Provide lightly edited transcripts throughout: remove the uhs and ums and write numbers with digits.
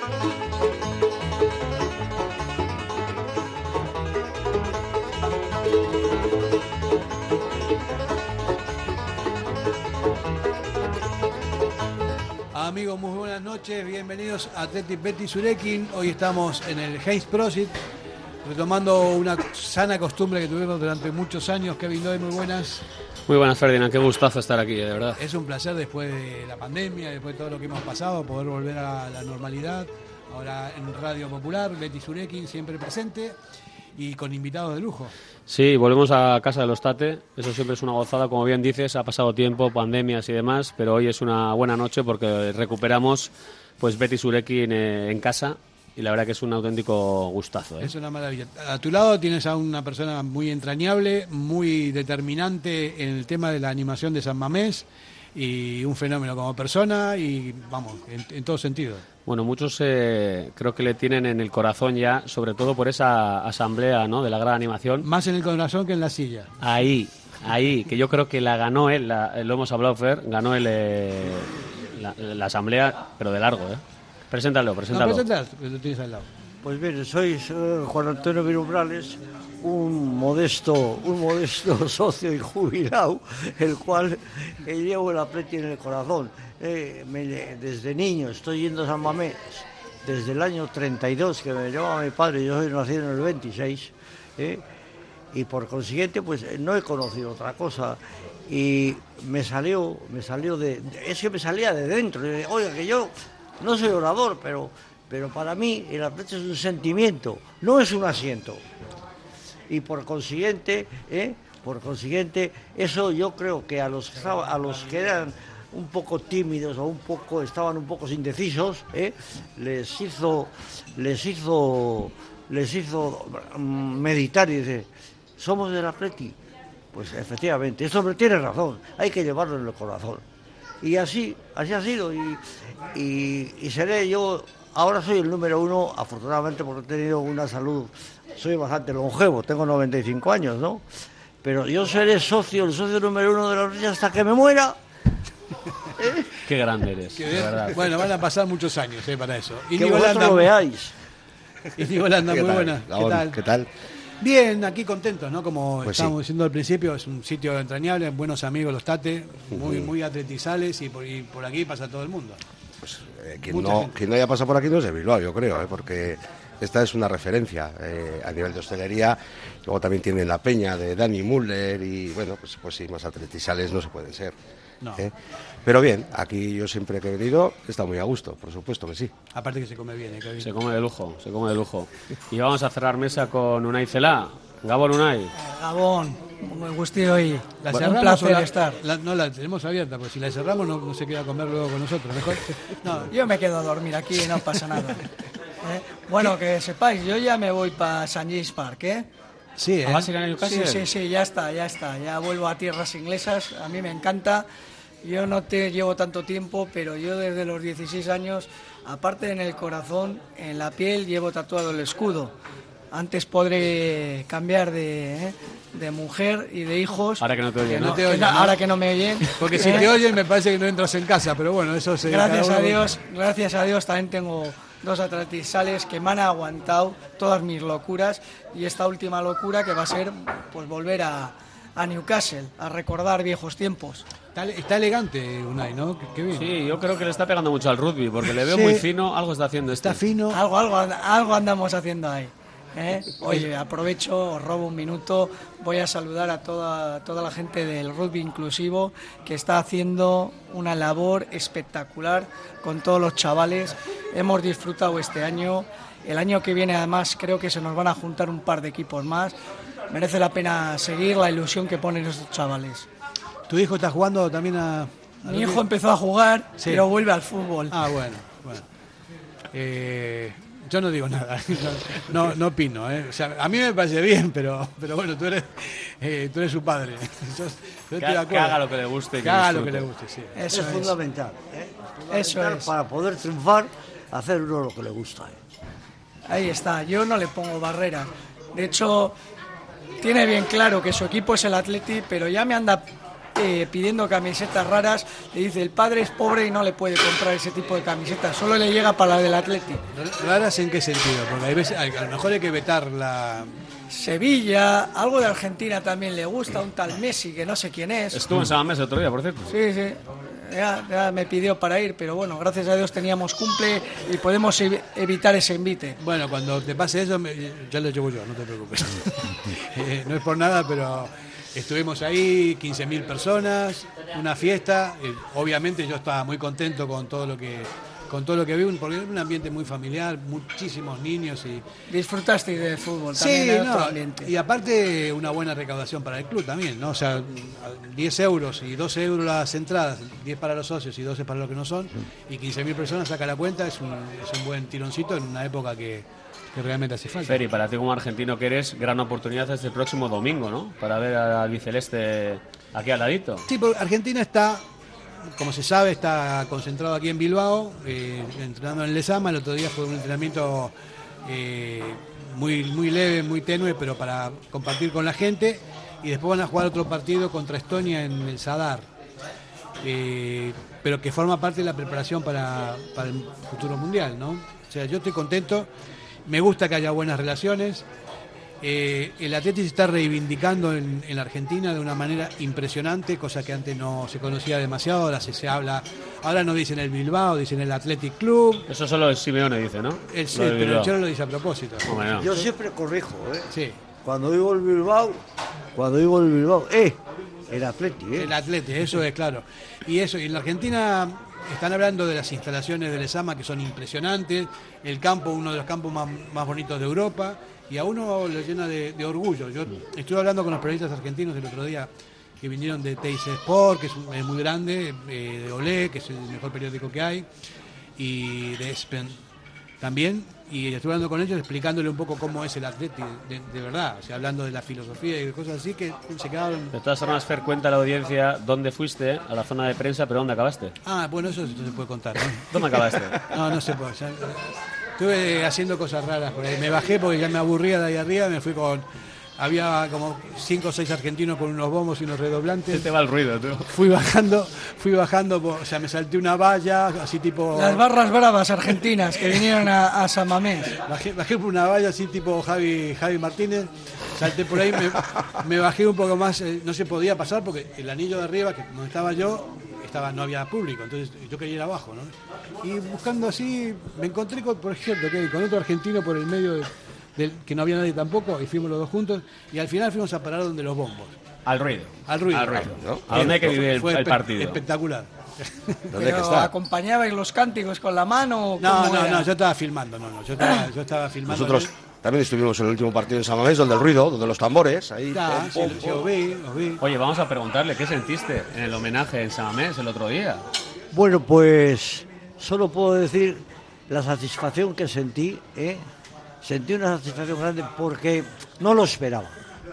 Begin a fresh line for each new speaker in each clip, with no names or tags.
Amigos, muy buenas noches, bienvenidos a Athletic Betis Surekin. Hoy estamos en el Heinz Prosit, retomando una sana costumbre que tuvimos durante muchos años. Kevin Doy, muy buenas.
Muy buenas, Ferdinand, qué gustazo estar aquí, de verdad.
Es un placer después de la pandemia, después de todo lo que hemos pasado, poder volver a la normalidad. Ahora en Radio Popular, Betis Surekin siempre presente y con invitados de lujo.
Sí, volvemos a casa de los Tate, eso siempre es una gozada, como bien dices, ha pasado tiempo, pandemias y demás, pero hoy es una buena noche porque recuperamos pues Betis Surekin en casa y la verdad que es un auténtico gustazo.
Es una maravilla. A tu lado tienes a una persona muy entrañable, muy determinante en el tema de la animación de San Mamés y un fenómeno como persona y vamos, en todo sentido.
Bueno, muchos creo que le tienen en el corazón ya, sobre todo por esa asamblea, ¿no?, de la gran animación.
Más en el corazón que en la silla.
Ahí, que yo creo que la ganó él, lo hemos hablado, Fer, ganó él la asamblea, pero de largo, ¿eh? Preséntalo.
No, presentas, que lo tienes al lado.
Pues bien, soy Juan Antonio Virumbrales, un modesto socio y jubilado, el cual llevo el Atleti en el corazón. Desde niño estoy yendo a San Mamés, desde el año 32 que me llevaba mi padre, yo soy nacido en el 26, y por consiguiente pues no he conocido otra cosa y me salió es que me salía de dentro. Oiga, que yo no soy orador, pero para mí el Atleti es un sentimiento, no es un asiento. Y por consiguiente, eso yo creo que a los que eran un poco tímidos o estaban un poco indecisos, les hizo meditar y decir, somos del Atleti. Pues efectivamente, este hombre tiene razón, hay que llevarlo en el corazón. Y así ha sido y seré yo. Ahora soy el número 1, afortunadamente, porque he tenido una salud, soy bastante longevo, tengo 95 años, ¿no? Pero yo seré el socio número 1 de la Atleti hasta que me muera.
Qué grande eres, de verdad.
Bueno, van a pasar muchos años para eso.
Y que vosotros lo veáis.
Y Holanda, muy buena.
¿Qué tal?
Bien, aquí contentos, ¿no? Como
pues
estábamos
sí.
diciendo al principio, es un sitio entrañable, buenos amigos los Tate, muy atletizales y por aquí pasa todo el mundo.
Pues, quien no haya pasado por aquí no es de Bilbao, yo creo, porque esta es una referencia a nivel de hostelería. Luego también tienen la peña de Dani Müller y bueno, pues sí, más atletizales no se pueden ser.
No.
Pero bien, aquí yo siempre que he venido está muy a gusto, por supuesto que sí.
Aparte que se come bien, Kevin.
Se come de lujo. Y vamos a cerrar mesa con Unai Celá. Gabón, Unai.
Gabón, me guste hoy.
Un
placer estar.
No la tenemos abierta, porque si la cerramos no se queda a comer luego con nosotros. Mejor.
No, yo me quedo a dormir aquí y no pasa nada. Bueno, que sepáis, yo ya me voy para St. James Park,
Sí,
¿Vas a ir a Newcastle?
Sí, ya está. Ya vuelvo a tierras inglesas, a mí me encanta. Yo no te llevo tanto tiempo, pero yo desde los 16 años, aparte en el corazón, en la piel, llevo tatuado el escudo. Antes podré cambiar de mujer y de hijos.
Ahora que no te oyen.
Ahora que no me oyen.
Porque si te oyen me parece que no entras en casa, pero bueno, eso se...
Gracias a Dios también tengo 2 atletizales que me han aguantado todas mis locuras y esta última locura que va a ser pues volver a Newcastle, a recordar viejos tiempos.
Está elegante Unai, ¿no? Qué bien.
Sí, yo creo que le está pegando mucho al rugby, porque le veo muy fino, algo está haciendo.
Está fino.
Algo andamos haciendo ahí. Oye, aprovecho, os robo un minuto, voy a saludar a toda la gente del rugby inclusivo que está haciendo una labor espectacular con todos los chavales. Hemos disfrutado este año, el año que viene además creo que se nos van a juntar un par de equipos más. Merece la pena seguir la ilusión que ponen estos chavales.
¿Tu hijo está jugando también a
Mi hijo empezó a jugar, pero vuelve al fútbol.
Ah, bueno. Yo no digo nada, no opino, O sea, a mí me parece bien, pero bueno, tú eres su padre. Yo
que haga lo que le guste.
Que haga lo que le guste, sí.
Eso es fundamental.
Eso es.
Para poder triunfar, hacer uno lo que le gusta.
Ahí está, yo no le pongo barreras. De hecho, tiene bien claro que su equipo es el Atleti, pero ya me anda pidiendo camisetas raras. Le dice, el padre es pobre y no le puede comprar ese tipo de camisetas, solo le llega para la del Atleti.
¿Raras en qué sentido? Porque hay veces, a lo mejor hay que vetar la...
Sevilla, algo de Argentina también le gusta, un tal Messi, que no sé quién es.
Estuvo en San Mamés el otro día, por cierto.
Sí, sí. Ya me pidió para ir, pero bueno, gracias a Dios teníamos cumple y podemos evitar ese invite.
Bueno, cuando te pase eso, ya lo llevo yo, no te preocupes. No es por nada, pero estuvimos ahí, 15.000 personas, una fiesta. Obviamente yo estaba muy contento con todo lo que vi, porque es un ambiente muy familiar, muchísimos niños y...
Disfrutaste del fútbol también,
Sí,
otro ambiente.
y aparte una buena recaudación para el club también, ¿no? O sea, 10 euros y 12 euros las entradas, 10 para los socios y 12 para los que no son, y 15.000 personas, saca la cuenta, es un buen tironcito en una época que realmente hace falta.
Feri, para ti como argentino que eres, gran oportunidad este próximo domingo, ¿no? Para ver al albiceleste aquí al ladito.
Sí, porque Argentina está... Como se sabe, está concentrado aquí en Bilbao, entrenando en el Lezama. El otro día fue un entrenamiento muy leve, muy tenue, pero para compartir con la gente. Y después van a jugar otro partido contra Estonia en el Sadar, pero que forma parte de la preparación para el futuro mundial, ¿no? O sea, yo estoy contento, me gusta que haya buenas relaciones. El Atleti se está reivindicando en la Argentina de una manera impresionante, cosa que antes no se conocía demasiado. Ahora se habla, ahora no dicen el Bilbao, dicen el Athletic Club.
Eso solo el Simeone dice, ¿no?
Sí, pero el Cholo lo dice a propósito.
Hombre, no.
Yo siempre corrijo, ¿eh?
Sí,
Cuando digo el Bilbao, el Atleti,
el Atleti, eso es claro. Y en la Argentina están hablando de las instalaciones del ESAMA, que son impresionantes, el campo, uno de los campos más bonitos de Europa, y a uno lo llena de orgullo. Yo estuve hablando con los periodistas argentinos el otro día, que vinieron de TIC Sport, que es muy grande, de Olé, que es el mejor periódico que hay, y de Espen también, y estuve hablando con ellos explicándole un poco cómo es el Atleti de verdad, o sea, hablando de la filosofía y de cosas así, que se quedaron...
De todas formas, Fer, cuenta a la audiencia dónde fuiste, a la zona de prensa, pero dónde acabaste.
Bueno, eso se puede contar, ¿no?
¿Dónde acabaste?
No se puede. Estuve haciendo cosas raras por ahí. Me bajé porque ya me aburría de ahí arriba, me fui con... Había como 5 o 6 argentinos con unos bombos y unos redoblantes.
Te va el ruido, tú.
Fui bajando, o sea, me salté una valla, así tipo...
Las barras bravas argentinas que vinieron a San Mamés.
Bajé por una valla así tipo Javi Martínez, salté por ahí, me bajé un poco más, no se podía pasar porque el anillo de arriba, que donde estaba yo, no había público, entonces yo quería ir abajo, ¿no? Y buscando así, me encontré con otro argentino por el medio que no había nadie tampoco, y fuimos los dos juntos, y al final fuimos a parar donde los bombos.
Al ruido.
¿No?
¿A dónde hay que vivir el partido?
Espectacular.
¿Pero acompañabais los cánticos con la mano?
No, yo estaba filmando, yo estaba filmando.
Nosotros también estuvimos en el último partido en San Mamés, donde el ruido, donde los tambores, ahí...
Sí, os vi.
Oye, vamos a preguntarle, ¿qué sentiste en el homenaje en San Mamés el otro día?
Bueno, pues solo puedo decir la satisfacción que sentí, Sentí una satisfacción grande porque no lo esperaba.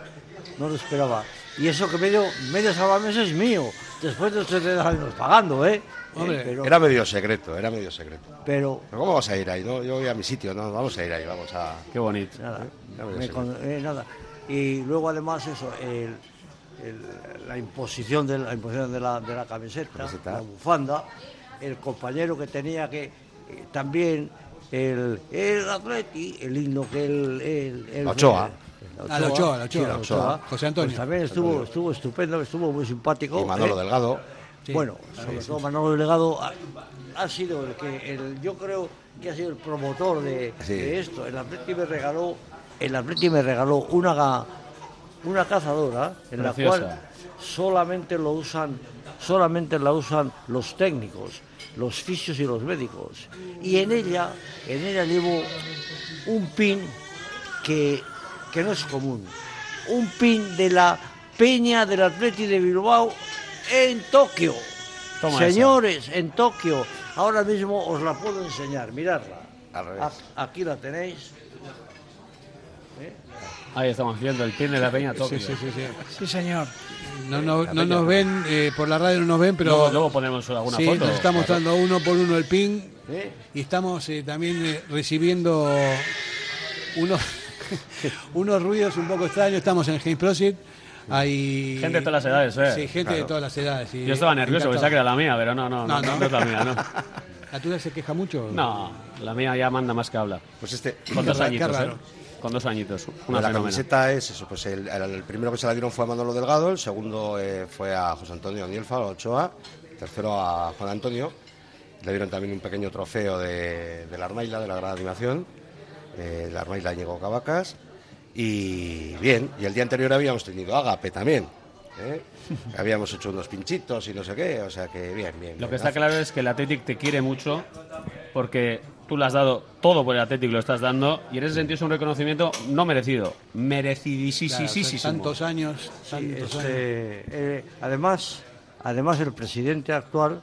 Y eso que medio San Mamés es mío, después de 80 años pagando,
Hombre,
pero, era medio secreto.
Pero
¿cómo vas a ir ahí? No, yo voy a mi sitio, no, vamos a ir ahí, vamos a...
Qué bonito.
nada. Y luego además eso, la imposición de la camiseta, la bufanda, el compañero que tenía que también el Atleti, el himno que
la Ochoa.
La Ochoa. José Antonio.
Pues también estuvo estupendo, estuvo muy simpático.
Y Manolo Delgado.
Sí. Bueno, sobre todo Manolo Delgado ha sido yo creo que ha sido el promotor de esto. El Atleti me regaló una cazadora en
Preciosa.
la cual solamente la usan los técnicos, los fisios y los médicos. Y en ella llevo un pin que no es común. Un pin de la Peña del Atleti de Bilbao en Tokio.
Toma
Señores, en Tokio. Ahora mismo os la puedo enseñar, miradla.
Al revés.
Aquí la tenéis.
Ahí estamos viendo el pin de la Peña Tokio.
Sí.
Sí, señor.
No nos ven, por la radio no nos ven, pero...
Luego ponemos alguna
sí,
foto.
nos está mostrando uno por uno el pin.
¿Eh?
Y estamos también recibiendo unos ruidos un poco extraños. Estamos en el James Prosit. hay...
Gente de todas las edades,
Sí, gente de todas las edades. Y
yo estaba nervioso, pensaba que era la mía, pero no es la mía, ¿no?
¿La tuya se queja mucho?
No, la mía ya manda más que habla.
Pues
Con 2 añitos,
qué raro.
Con 2 añitos, una
la
fenómena.
camiseta es eso, pues el primero que se la dieron fue a Manolo Delgado, el segundo fue a José Antonio Nielfa, a Ochoa, el tercero a Juan Antonio. Le dieron también un pequeño trofeo de la Armaila, de la gran animación, la Armaila Ñigo Cavacas. Y bien, y el día anterior habíamos tenido Ágape también, habíamos hecho unos pinchitos y no sé qué, o sea que bien.
Lo que está claro es que el Athletic te quiere mucho porque tú le has dado todo por el Athletic, lo estás dando, y en ese sentido es un reconocimiento no merecido, merecidísimo.
Tantos años.
Además el presidente actual,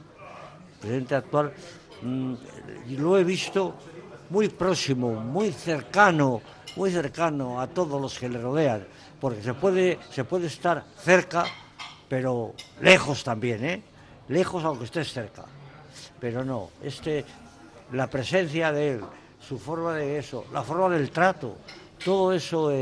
lo he visto muy próximo, muy cercano a todos los que le rodean, porque se puede estar cerca, pero lejos también, lejos aunque estés cerca, pero no, la presencia de él, su forma de eso, la forma del trato, todo eso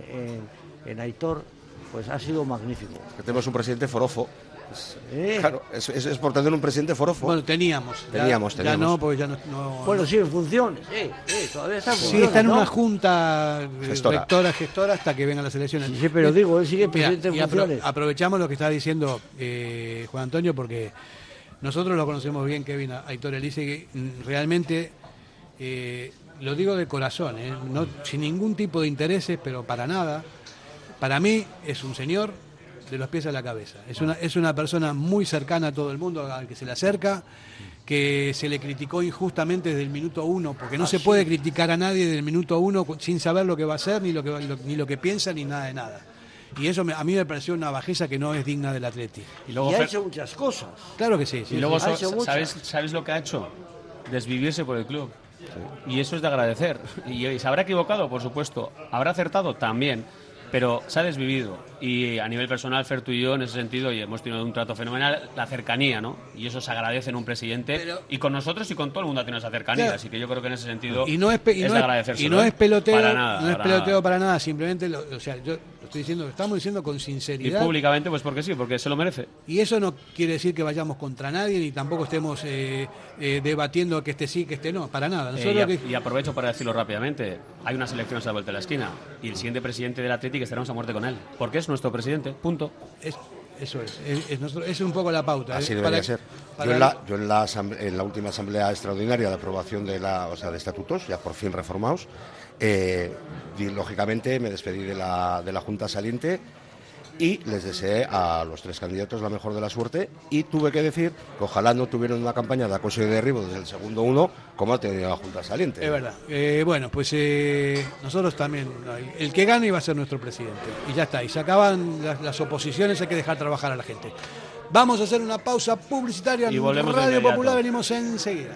en Aitor, pues ha sido magnífico.
Tenemos un presidente forofo. Claro, es por tener un presidente forofo.
Bueno, teníamos. Ya no, porque ya no.
Bueno, sí, en funciones. Todavía está en funciones.
Sí, está en
¿no?
una junta gestora hasta que vengan las elecciones.
Sí, pero digo, él sigue presidente en funciones.
Aprovechamos lo que está diciendo Juan Antonio, porque nosotros lo conocemos bien, Kevin, Aitor Elise, realmente lo digo de corazón, no, sin ningún tipo de intereses, pero para nada. Para mí es un señor de los pies a la cabeza. Es una persona muy cercana a todo el mundo, al que se le acerca, que se le criticó injustamente desde el minuto 1, porque no se puede criticar a nadie desde el minuto 1 sin saber lo que va a hacer, ni lo que piensa, ni nada de nada. Y eso a mí me pareció una bajeza que no es digna del Atleti.
Y ha hecho muchas cosas.
Claro que sí.
Y luego, ¿sabes lo que ha hecho? Desvivirse por el club. Sí. Y eso es de agradecer. Y se habrá equivocado, por supuesto. Habrá acertado también. Pero se ha desvivido, y a nivel personal, Fer, tú y yo, en ese sentido, y hemos tenido un trato fenomenal, la cercanía, ¿no? Y eso se agradece en un presidente, y con nosotros y con todo el mundo tiene esa cercanía, claro. Así que yo creo que en ese sentido es de agradecérselo.
Y no es peloteo
para nada,
no es peloteo para nada, simplemente, yo lo estamos diciendo con sinceridad.
Y públicamente, pues porque sí, porque se lo merece.
Y eso no quiere decir que vayamos contra nadie, ni tampoco estemos debatiendo que este sí, que este no, para nada.
Y aprovecho para decirlo rápidamente, hay unas elecciones a la vuelta de la esquina, y el siguiente presidente del Atlético que estaremos a muerte con él, porque es nuestro presidente, punto.
Eso es un poco la pauta.
Así debería ser. Yo en la última asamblea extraordinaria de aprobación de estatutos, ya por fin reformados, lógicamente me despedí de la Junta saliente y les deseé a los 3 candidatos la mejor de la suerte, y tuve que decir que ojalá no tuvieran una campaña de acoso y derribo desde el segundo 1 como ha tenido la Junta saliente.
Es verdad. Bueno, pues nosotros también, el que gane iba a ser nuestro presidente, y ya está, y se acaban las oposiciones, hay que dejar trabajar a la gente. Vamos a hacer una pausa publicitaria
y volvemos
en Radio Popular, venimos enseguida.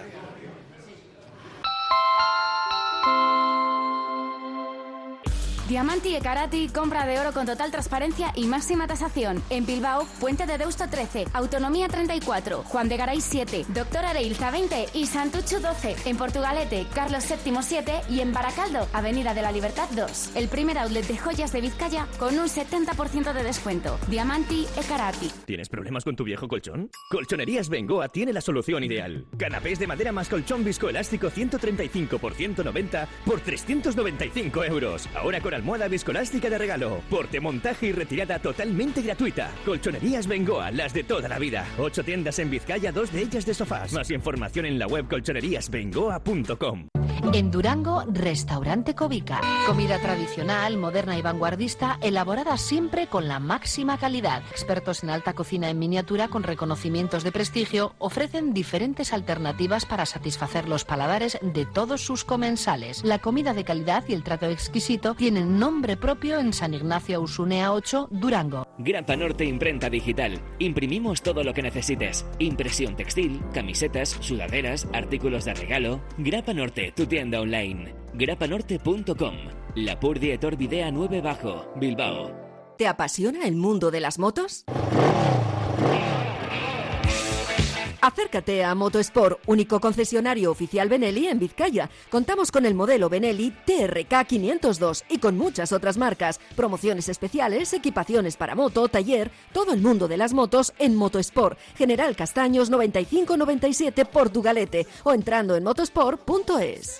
Diamanti e Karati, compra de oro con total transparencia y máxima tasación. En Bilbao, Puente de Deusto 13, Autonomía 34, Juan de Garay 7, Doctor Areilza 20 y Santucho 12. En Portugalete, Carlos VII 7 y en Baracaldo, Avenida de la Libertad 2. El primer outlet de joyas de Vizcaya con un 70% de descuento. Diamanti e Karati.
¿Tienes problemas con tu viejo colchón? Colchonerías Bengoa tiene la solución ideal. Canapés de madera más colchón viscoelástico 135 por 190 por 395 euros. Ahora con almohada viscoelástica de regalo. Porte, montaje y retirada totalmente gratuita. Colchonerías Bengoa, las de toda la vida. 8 tiendas en Vizcaya, 2 de ellas de sofás. Más información en la web colchoneríasbengoa.com.
En Durango, Restaurante Covica. Comida tradicional, moderna y vanguardista, elaborada siempre con la máxima calidad. Expertos en alta cocina en miniatura con reconocimientos de prestigio ofrecen diferentes alternativas para satisfacer los paladares de todos sus comensales. La comida de calidad y el trato exquisito tienen nombre propio en San Ignacio Ausunea 8, Durango.
Grapa Norte Imprenta Digital. Imprimimos todo lo que necesites. Impresión textil, camisetas, sudaderas, artículos de regalo. Grapa Norte, tu tienda online. grapanorte.com. La Purdie Etor Videa 9 Bajo, Bilbao.
¿Te apasiona el mundo de las motos? Acércate a Motosport, único concesionario oficial Benelli en Vizcaya. Contamos con el modelo Benelli TRK 502 y con muchas otras marcas, promociones especiales, equipaciones para moto, taller, todo el mundo de las motos en Motosport, General Castaños 9597 Portugalete o entrando en motosport.es.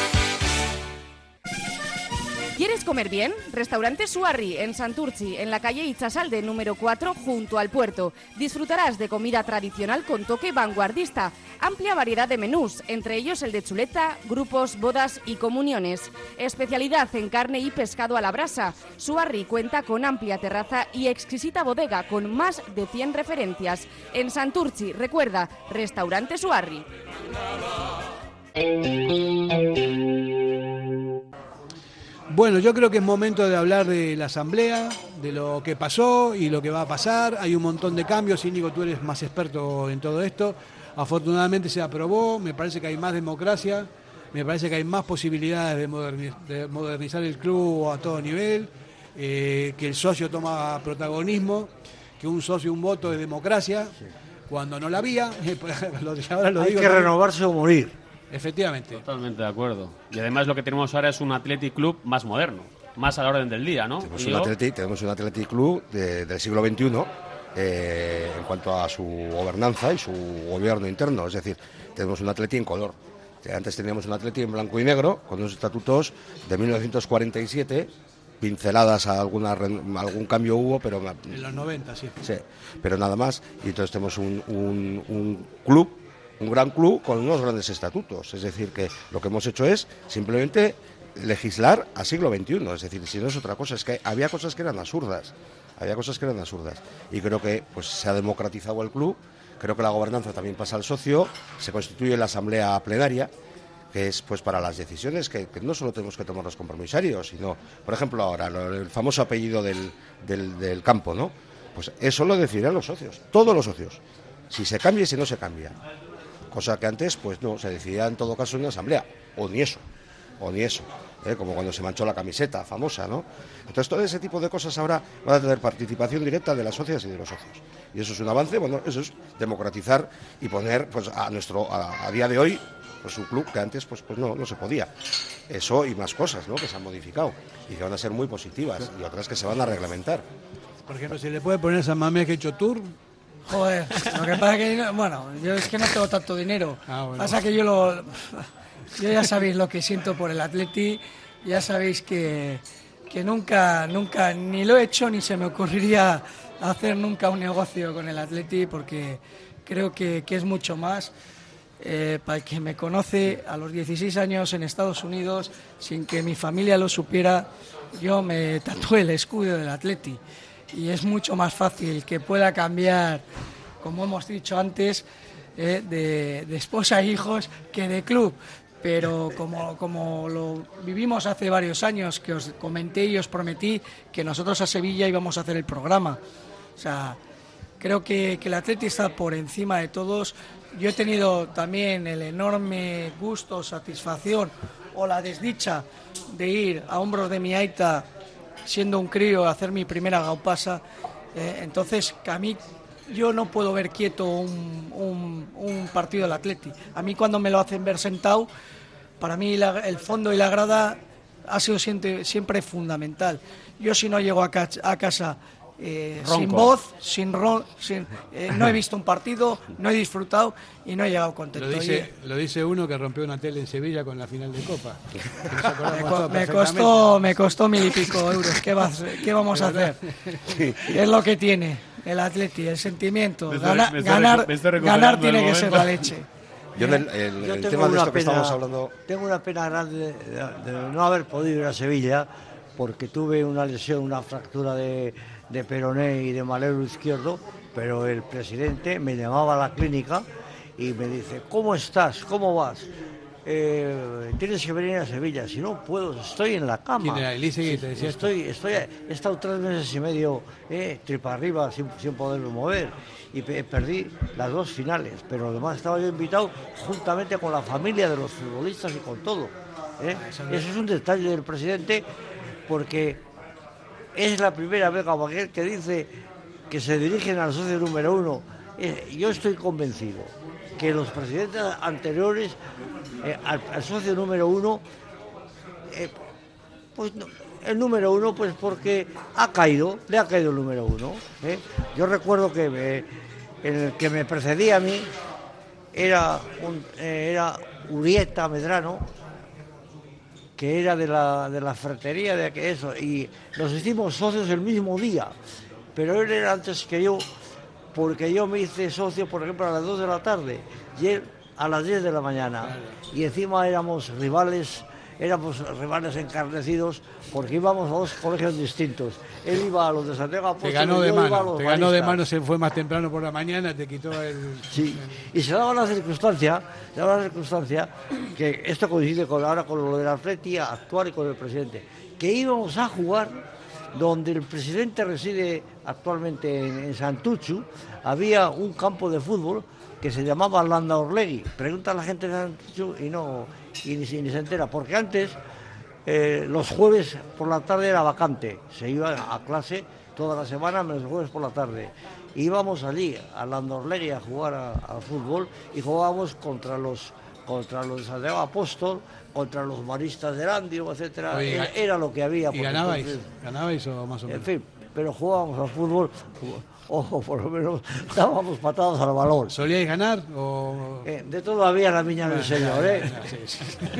¿Quieres comer bien? Restaurante Suarri en Santurtzi, en la calle Itzasalde número 4, junto al puerto. Disfrutarás de comida tradicional con toque vanguardista. Amplia variedad de menús, entre ellos el de chuleta, grupos, bodas y comuniones. Especialidad en carne y pescado a la brasa. Suarri cuenta con amplia terraza y exquisita bodega con más de 100 referencias. En Santurtzi, recuerda, Restaurante Suarri.
Bueno, yo creo que es momento de hablar de la asamblea, de lo que pasó y lo que va a pasar. Hay un montón de cambios. Íñigo, tú eres más experto en todo esto. Afortunadamente se aprobó, me parece que hay más democracia, me parece que hay más posibilidades de modernizar el club a todo nivel, que el socio toma protagonismo, que un socio, un voto es democracia, cuando no la había. Ahora lo
hay
digo
que
también.
renovarse o morir.
Efectivamente.
Totalmente de acuerdo. Y además lo que tenemos ahora es un Athletic Club más moderno, más a la orden del día, ¿no?
Tenemos un Athletic Club del siglo XXI en cuanto a su gobernanza y su gobierno interno. Es decir, tenemos un Athletic en color. Antes teníamos un Athletic en blanco y negro, con unos estatutos de 1947, pinceladas a algún cambio hubo, pero...
En los 90, sí.
Sí, pero nada más. Y entonces tenemos un club, un gran club con unos grandes estatutos. Es decir, que lo que hemos hecho es simplemente legislar a siglo XXI. Es decir, si no es otra cosa, es que había cosas que eran absurdas. Y creo que pues se ha democratizado el club. Creo que la gobernanza también pasa al socio. Se constituye la asamblea plenaria, que es pues para las decisiones que no solo tenemos que tomar los compromisarios, sino, por ejemplo, ahora el famoso apellido del campo, ¿no? Pues eso lo decidirán los socios, todos los socios, si se cambia y si no se cambia. Cosa que antes, pues no, se decidía en todo caso en una asamblea, o ni eso, como cuando se manchó la camiseta famosa, ¿no? Entonces todo ese tipo de cosas ahora van a tener participación directa de las socias y de los socios. Y eso es un avance, bueno, eso es democratizar y poner pues a día de hoy pues un club que antes pues no se podía. Eso y más cosas, ¿no?, que se han modificado y que van a ser muy positivas y otras que se van a reglamentar.
Por ejemplo, ¿se le puede poner San Mamés que ha hecho tour?
Joder, lo que pasa es que, bueno, yo es que no tengo tanto dinero.
Bueno.
Pasa que yo ya sabéis lo que siento por el Atleti, ya sabéis que nunca, ni lo he hecho ni se me ocurriría hacer nunca un negocio con el Atleti, porque creo que es mucho más. Para el que me conoce, a los 16 años en Estados Unidos, sin que mi familia lo supiera, yo me tatué el escudo del Atleti. Y es mucho más fácil que pueda cambiar, como hemos dicho antes, de esposa e hijos que de club. Pero como lo vivimos hace varios años, que os comenté y os prometí que nosotros a Sevilla íbamos a hacer el programa. O sea, creo que el Atleti está por encima de todos. Yo he tenido también el enorme gusto, satisfacción o la desdicha de ir a hombros de mi aita, siendo un crío, a hacer mi primera gaupasa. Entonces, que a mí yo no puedo ver quieto un partido del Atleti. A mí cuando me lo hacen ver sentado, para mí el fondo y la grada ha sido siempre fundamental. Yo si no llego a casa sin voz, no he visto un partido, no he disfrutado y no he llegado contento.
Lo dice uno que rompió una tele en Sevilla con la final de Copa.
Me costó 1.000 y pico euros. ¿Qué vamos a hacer? Es lo que tiene el Atleti, el sentimiento. Ganar tiene que ser la leche.
Yo el tema de esto que estamos hablando...
Tengo una pena grande de no haber podido ir a Sevilla, porque tuve una lesión, una fractura de peroné y de malero izquierdo, pero el presidente me llamaba a la clínica y me dice: ¿cómo estás? ¿Cómo vas? Tienes que venir a Sevilla. Si no puedo, estoy en la cama.
¿Quién era? Elise, te decía
he estado 3 meses y medio tripa arriba sin poderme mover, y perdí las 2 finales, pero además estaba yo invitado juntamente con la familia de los futbolistas y con todo. Eso es un detalle del presidente, porque es la primera vez que dice que se dirigen al socio número 1 yo estoy convencido que los presidentes anteriores, al socio número uno, pues no, el número uno, pues porque le ha caído el número uno. Yo recuerdo que el que me precedía a mí era Urieta Medrano, que era de la ferretería de eso, y nos hicimos socios el mismo día, pero él era antes que yo, porque yo me hice socio, por ejemplo, a las 2 de la tarde y él a las 10 de la mañana, y encima éramos rivales encarnecidos, porque íbamos a 2 colegios distintos. Él iba a los de Santiago Apóstol,
te ganó de mano, se fue más temprano por la mañana, te quitó el...
Sí, y se daba la circunstancia que esto coincide ahora con lo del Atleti actual y con el presidente, que íbamos a jugar donde el presidente reside actualmente en Santurtzi. Había un campo de fútbol que se llamaba Landaorlegui. Pregunta a la gente de Santurtzi y ni se entera, porque antes los jueves por la tarde era vacante, se iba a clase toda la semana menos los jueves por la tarde. Íbamos allí a Landaorlegui a jugar a fútbol y jugábamos contra los de Santiago Apóstol, contra los maristas del Andio, etcétera. Era lo que había.
¿Y ganabais o más o menos?
En fin, pero jugábamos al fútbol, ojo, por lo menos dábamos patadas al balón.
¿Solíais ganar? O...
de todo había la viña del Señor,
Sí.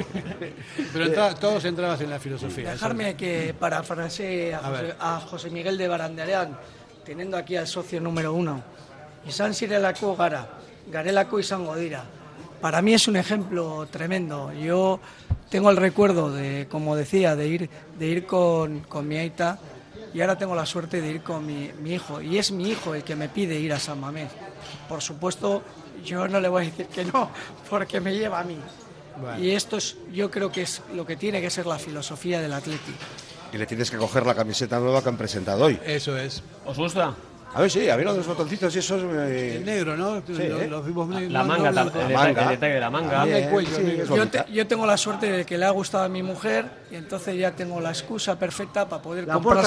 Pero todos entrabas en la filosofía.
Dejarme que parafrasee a José Miguel de Barandiarán, teniendo aquí al socio número 1. Izan zirelako gara, garelako izango dira. Para mí es un ejemplo tremendo. Yo tengo el recuerdo de, como decía, de ir con mi aita, y ahora tengo la suerte de ir con mi hijo. Y es mi hijo el que me pide ir a San Mamés. Por supuesto, yo no le voy a decir que no, porque me lleva a mí. Bueno. Y esto yo creo que es lo que tiene que ser la filosofía del Atleti.
Y le tienes que coger la camiseta nueva que han presentado hoy.
Eso es.
¿Os gusta?
A ver, sí, había los botoncitos y eso es...
El negro, ¿no?
Sí,
los vimos
la manga, el detalle de la manga.
El cuello,
sí,
yo tengo la suerte de que le ha gustado a mi mujer, y entonces ya tengo la excusa perfecta para poder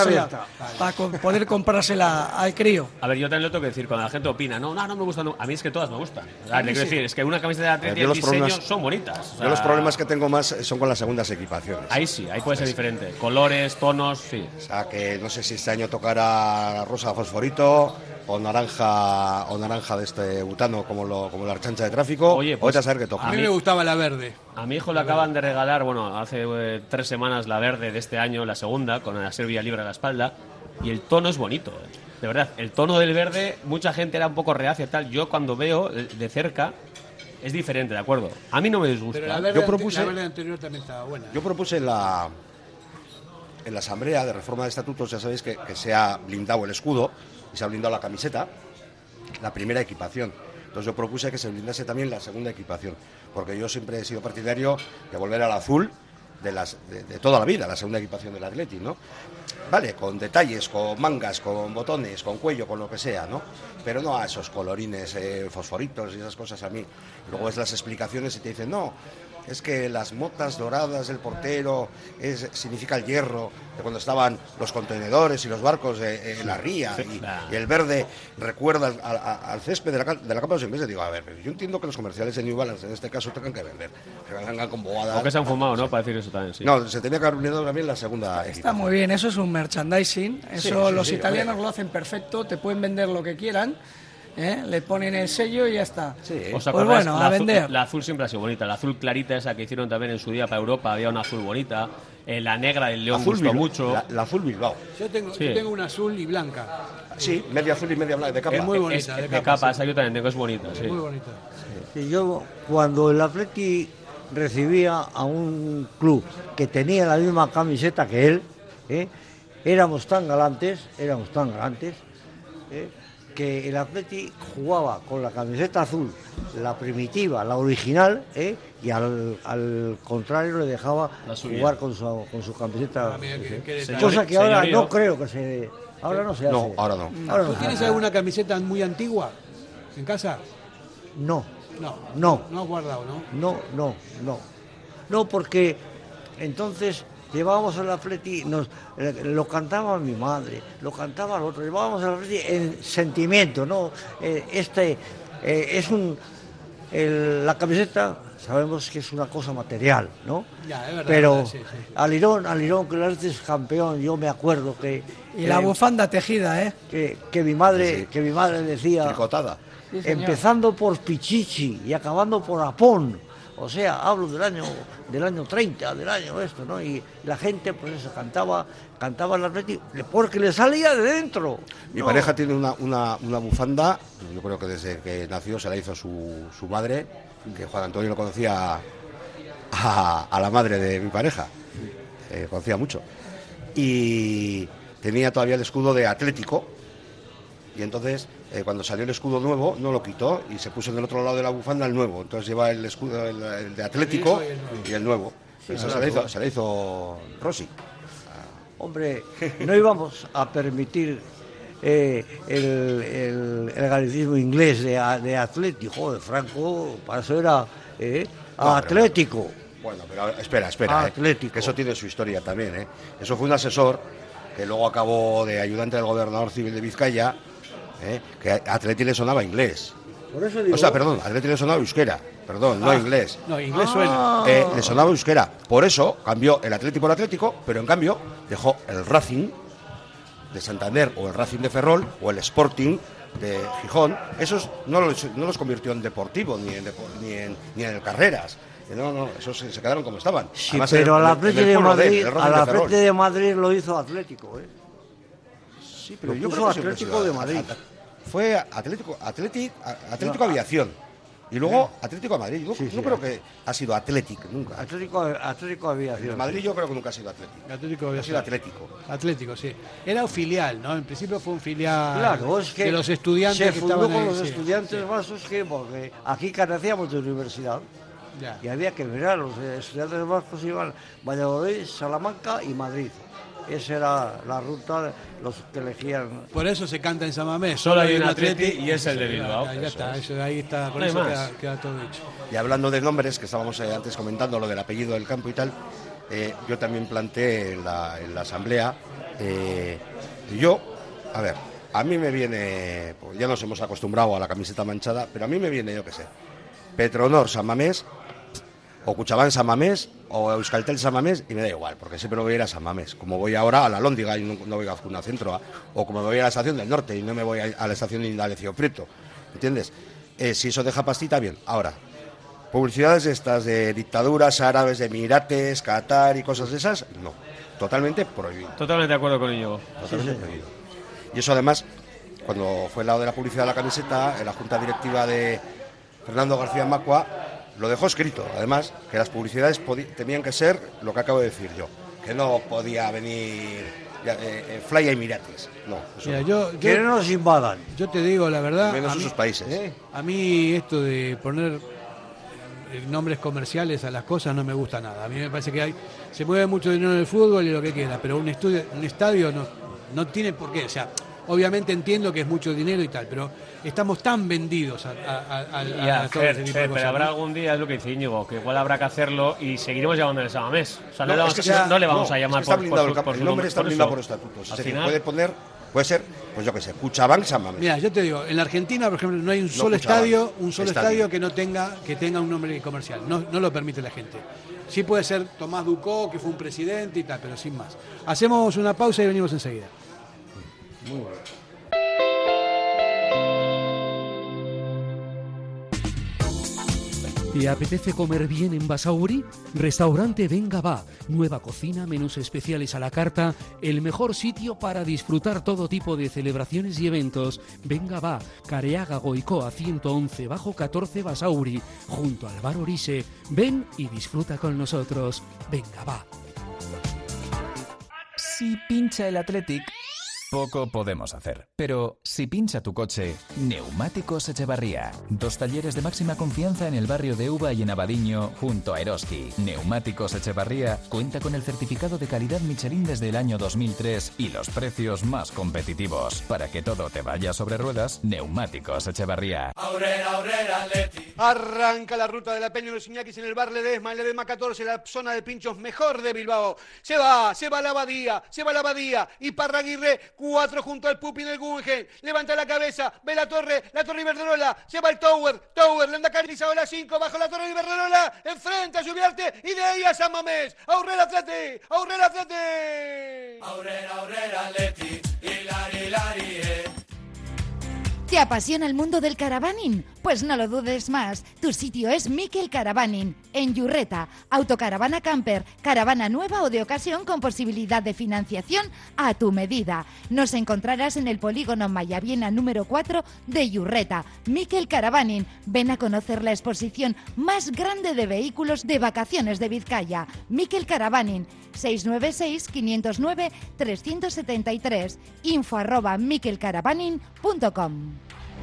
comprársela al crío.
A ver, yo también lo tengo que decir, cuando la gente opina, no me gustan, a mí es que todas me gustan. Quiero decir, es que una camiseta de Atleti, el diseño son bonitas. O sea,
yo los problemas que tengo más son con las segundas equipaciones.
Ahí sí, ahí puede ser diferente. Colores, tonos, sí.
O sea, que no sé si este año tocará rosa fosforito o naranja de este butano como la archancha de tráfico.
Oye, pues,
a saber qué toca.
A mí me gustaba la verde.
A mi hijo le acaban de regalar, hace 3 semanas la verde de este año, la segunda, con la Serbia libre a la espalda, y el tono es bonito, de verdad. El tono del verde, mucha gente era un poco reacia y tal. Yo cuando veo de cerca es diferente, ¿de acuerdo? A mí no me disgusta.
Pero la verde anterior también estaba buena.
Yo propuse en la asamblea de reforma de estatutos, ya sabéis que se ha blindado el escudo y se ha blindado la camiseta, la primera equipación. Entonces yo propuse que se blindase también la segunda equipación, porque yo siempre he sido partidario de volver al azul de toda la vida, la segunda equipación del Atleti, ¿no? Vale, con detalles, con mangas, con botones, con cuello, con lo que sea, ¿no? Pero no a esos colorines fosforitos y esas cosas a mí. Luego ves las explicaciones y te dicen, no, es que las motas doradas del portero significa el hierro de cuando estaban los contenedores y los barcos en la ría, y el verde recuerda al césped de la capa de los ingleses. Digo, a ver, yo entiendo que los comerciales de New Balance en este caso tengan que vender, que vengan con bogadas.
O que se han fumado, ¿no? Para decir eso también, sí.
No, se tenía que haber unido también la segunda.
Está muy bien, eso es un merchandising, eso los italianos lo hacen perfecto, te pueden vender lo que quieran. Le ponen el sello y ya está.
Sí.
Pues bueno, a vender.
La azul siempre ha sido bonita. La azul clarita, esa que hicieron también en su día para Europa, había una azul bonita. La negra del León gustó mucho.
La azul Bilbao.
Yo tengo una azul y blanca.
Sí, media azul y media blanca, de capa.
Es muy bonita.
De capa, esa yo también tengo, es bonita. Sí.
Muy bonita.
Sí, yo, cuando el Atleti recibía a un club que tenía la misma camiseta que él, éramos tan galantes, que el Atleti jugaba con la camiseta azul, la primitiva, la original, y al contrario le dejaba jugar con su camiseta. Cosa que ahora no creo que se... Ahora no se hace.
No, ahora no.
¿Tú tienes alguna camiseta muy antigua en casa?
No.
No has guardado, ¿no?
No, porque entonces llevábamos al Atleti, lo cantaba mi madre, lo cantaba el otro, llevábamos al Atleti en sentimiento, ¿no? La camiseta sabemos que es una cosa material, ¿no?
Ya, es verdad,
pero
sí.
al Lirón, que el Atleti es campeón, yo me acuerdo que...
Y la bufanda tejida, ¿eh?
Que mi madre decía...
Tricotada.
Sí,
empezando por Pichichi y acabando por Apón. O sea, hablo del año 30, del año esto, ¿no? Y la gente, pues eso, cantaba el Atleti porque le salía de dentro.
Mi pareja tiene una bufanda, yo creo que desde que nació se la hizo su madre, que Juan Antonio lo conocía a la madre de mi pareja, conocía mucho. Y tenía todavía el escudo de Atlético, y entonces cuando salió el escudo nuevo no lo quitó y se puso en el otro lado de la bufanda el nuevo. Entonces lleva el escudo el de Atlético y el nuevo. Eso se le hizo Rossi.
Hombre, no íbamos a permitir el galicismo inglés de Atlético. Joder, Franco, para eso era Atlético.
Bueno, pero espera,
Atlético.
Que eso tiene su historia también. Eso fue un asesor que luego acabó de ayudante del gobernador civil de Vizcaya, que a Atleti le sonaba inglés.
Por eso digo...
O sea, perdón, a Atleti le sonaba euskera, no inglés.
No, inglés suena.
Le sonaba euskera. Por eso cambió el Atleti por Atlético, pero en cambio dejó el Racing de Santander o el Racing de Ferrol o el Sporting de Gijón. Esos no los convirtió en deportivo ni en carreras. No, esos se quedaron como estaban.
Sí,
además,
pero al Atleti de Madrid lo hizo Atlético,
Sí, pero
yo creo que Atlético de Madrid.
Fue Atlético Aviación y luego Atlético de Madrid. No creo que ha sido Atlético nunca.
Atlético Aviación.
De Madrid yo creo que nunca ha sido Atlético. Ha sido
Atlético, sí. Era un filial, ¿no? En principio fue un filial.
Claro, es que
de los estudiantes
se
que
fundó
estaban
con
ahí,
los estudiantes vascos porque aquí carecíamos de universidad.
Ya.
Y había que mirar, los estudiantes vascos iban Valladolid, Salamanca y Madrid. Esa era la ruta, los que elegían.
Por eso se canta en San Mamés.
Solo hay un Atleti y es el de Bilbao.
Ya está, ahí está, con
No hay
eso
más.
queda todo dicho.
Y hablando de nombres, que estábamos antes comentando lo del apellido del campo y tal, yo también planteé en la asamblea, a mí me viene, pues ya nos hemos acostumbrado a la camiseta manchada, pero a mí me viene, yo qué sé, Petronor San Mamés, o Cuchabán San Mamés, o Euskaltel San Mamés, y me da igual, porque siempre voy a ir a San Mamés, como voy ahora a la Lóndiga y no voy a Funa Centro, o como me voy a la estación del Norte y no me voy a la estación de Indalecio Prieto, ¿entiendes? Si eso deja pastita, bien. Ahora, publicidades estas de dictaduras árabes, de Emirates, Qatar y cosas de esas, no, totalmente prohibido.
Totalmente de acuerdo con ello.
Totalmente prohibido. Y eso además, cuando fue el lado de la publicidad de la camiseta, en la junta directiva de Fernando García Macua lo dejó escrito, además, que las publicidades tenían que ser lo que acabo de decir yo, que no podía venir Fly a Emirates. No, eso
Mira,
no.
Que no nos invadan.
Yo te digo la verdad.
Menos
a mí,
esos países.
A mí esto de poner nombres comerciales a las cosas no me gusta nada. A mí me parece que se mueve mucho dinero en el fútbol y lo que quiera, pero un estadio no tiene por qué. O sea, obviamente entiendo que es mucho dinero y tal, pero estamos tan vendidos a todo ese tipo de cosas.
Pero habrá algún día, es lo que dice Íñigo, que igual habrá que hacerlo y seguiremos llamándole San Mamés. O sea, no le vamos a llamar
está blindado
por
el nombre está blindado por estatutos. O sea, que puede ser, pues yo qué sé, Cuchabán San Mamés.
Mira, yo te digo, en la Argentina, por ejemplo, no hay un solo estadio que no tenga un nombre comercial. No lo permite la gente. Sí puede ser Tomás Ducó, que fue un presidente y tal, pero sin más. Hacemos una pausa y venimos enseguida.
Muy bueno.
¿Te apetece comer bien en Basauri? Restaurante Venga Va. Nueva cocina, menús especiales a la carta, el mejor sitio para disfrutar todo tipo de celebraciones y eventos. Venga Va, Careaga Goicoa 111 bajo 14 Basauri, junto al bar Orise. Ven y disfruta con nosotros. Venga Va.
Si pincha el Athletic, Poco podemos hacer, pero si pincha tu coche, Neumáticos Echevarría. 2 talleres de máxima confianza en el barrio de Uva y en Abadiño, junto a Eroski. Neumáticos Echevarría cuenta con el certificado de calidad Michelin desde el año 2003 y los precios más competitivos. Para que todo te vaya sobre ruedas, Neumáticos Echevarría.
Arranca la ruta de la Peña de los Iñakis en el bar Ledesma, en Ledesma 14, la zona de pinchos mejor de Bilbao. Se va la Abadía, y Parraguirre, 4 junto al Pupi en el Guggenheim. Levanta la cabeza, ve la torre Iberdrola, se va el Tower, Lendakari, la 5, bajo la torre Iberdrola, enfrenta a Lluviarte y de ahí a San Mamés. Aurrera Atleti.
Aurrera Atleti, hilari,
¿Te apasiona el mundo del caravaning? Pues no lo dudes más. Tu sitio es Miquel Caravaning, en Yurreta. Autocaravana camper, caravana nueva o de ocasión con posibilidad de financiación a tu medida. Nos encontrarás en el polígono Mayaviena número 4 de Yurreta. Miquel Caravaning. Ven a conocer la exposición más grande de vehículos de vacaciones de Vizcaya. Miquel Caravaning. 696-509-373. info@miquelcaravaning.com.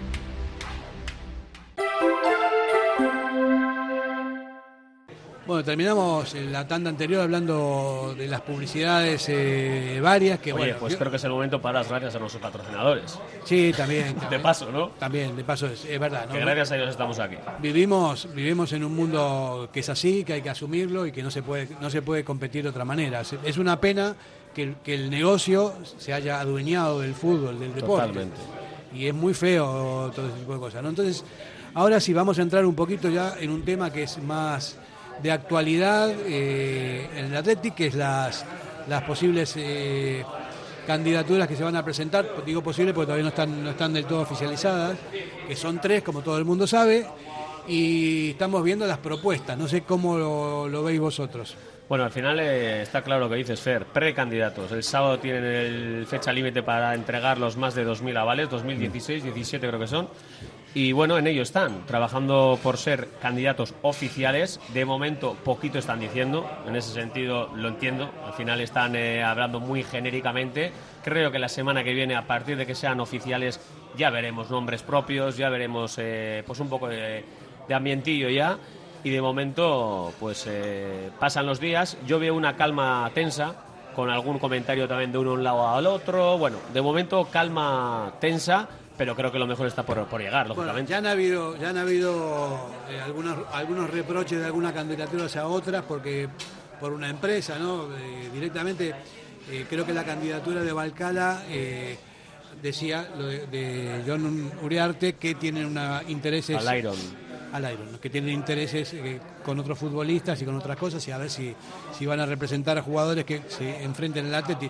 Bueno, terminamos la tanda anterior hablando de las publicidades varias que
Oye, pues creo que es el momento para las gracias a nuestros patrocinadores.
Sí, también.
De paso, ¿no?
También, de paso es verdad, ¿no?
Que gracias a ellos estamos aquí.
Vivimos en un mundo que es así, que hay que asumirlo y que no se puede competir de otra manera. Es una pena que el negocio se haya adueñado del fútbol, del deporte. Totalmente. Y es muy feo todo ese tipo de cosas, ¿no? Entonces, ahora sí vamos a entrar un poquito ya en un tema que es más de actualidad en el Athletic, que es las posibles candidaturas que se van a presentar. Digo posible porque todavía no están del todo oficializadas, que son 3, como todo el mundo sabe, y estamos viendo las propuestas. No sé cómo lo veis vosotros.
Bueno, al final está claro lo que dices, Fer, precandidatos. El sábado tienen el fecha límite para entregar los más de 2.000 avales, 2016, 17 creo que son. Y bueno, en ello están, trabajando por ser candidatos oficiales. De momento, poquito están diciendo, en ese sentido lo entiendo. Al final están hablando muy genéricamente. Creo que la semana que viene, a partir de que sean oficiales, ya veremos nombres propios, ya veremos pues un poco de ambientillo ya. Y de momento, pues pasan los días. Yo veo una calma tensa, con algún comentario también de uno a un lado al otro. Bueno, de momento calma tensa, pero creo que lo mejor está por llegar, lógicamente.
Bueno, ya han habido algunos reproches de alguna candidatura hacia otras, porque por una empresa, ¿no? Directamente, creo que la candidatura de Valcala decía lo de John Uriarte, que tienen intereses
al Iron,
que tienen intereses con otros futbolistas y con otras cosas, y a ver si van a representar a jugadores que se enfrenten en el Atleti.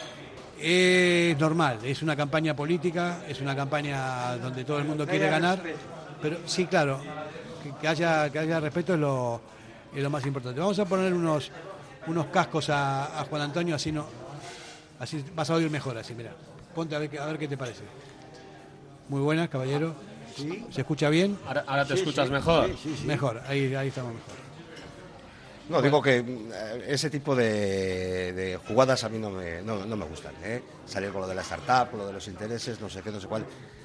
Es normal, es una campaña política, es una campaña donde todo el mundo quiere ganar, pero sí, claro, que haya respeto es lo más importante. Vamos a poner unos cascos a Juan Antonio, así vas a oír mejor, así, mira. Ponte a ver qué te parece. Muy buenas, caballero. ¿Sí? ¿Se escucha bien?
Ahora te escuchas mejor.
Sí. Mejor, ahí estamos mejor.
No, digo que ese tipo de jugadas a mí no me gustan, ¿eh? Salir con lo de la startup, con lo de los intereses, no sé qué, no sé cuál.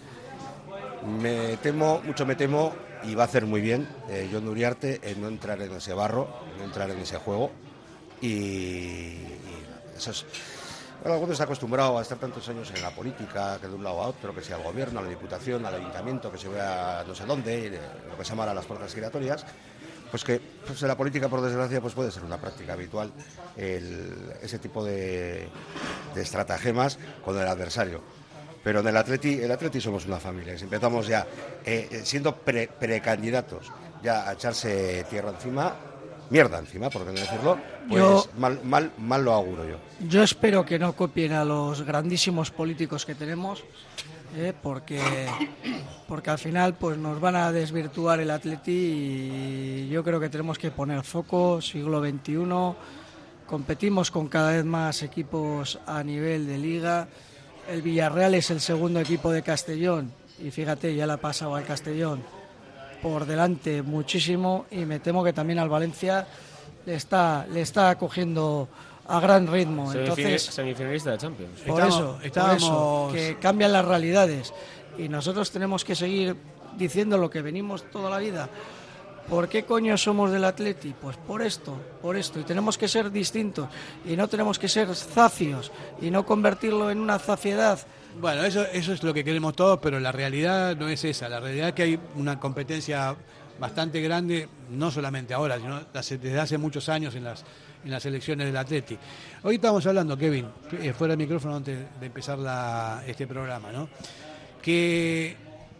Me temo, y va a hacer muy bien John Uriarte en no entrar en ese barro, no entrar en ese juego. Y eso es... Bueno, alguno está acostumbrado a estar tantos años en la política, que de un lado a otro, que sea al gobierno, a la diputación, al ayuntamiento, que se vea no sé dónde, lo que se llama las puertas giratorias. Pues que en la política, por desgracia, pues puede ser una práctica habitual ese tipo de estratagemas con el adversario. Pero en el Atleti somos una familia. Si empezamos ya siendo precandidatos ya a echarse mierda encima, por qué no decirlo, pues mal lo auguro yo.
Yo espero que no copien a los grandísimos políticos que tenemos, porque al final pues nos van a desvirtuar el Atleti, y yo creo que tenemos que poner foco. Siglo XXI, competimos con cada vez más equipos a nivel de liga. El Villarreal es el segundo equipo de Castellón y fíjate, ya le ha pasado al Castellón por delante muchísimo, y me temo que también al Valencia le está cogiendo a gran ritmo. Entonces,
semifinalista de Champions.
Por eso, que cambian las realidades. Y nosotros tenemos que seguir diciendo lo que venimos toda la vida. ¿Por qué coño somos del Atleti? Pues por esto. Y tenemos que ser distintos. Y no tenemos que ser zafios. Y no convertirlo en una zafiedad.
Bueno, eso es lo que queremos todos, pero la realidad no es esa. La realidad es que hay una competencia bastante grande, no solamente ahora, sino desde hace muchos años en las elecciones del Atleti. Hoy estábamos hablando, Kevin, fuera del micrófono antes de empezar este programa, ¿no? Que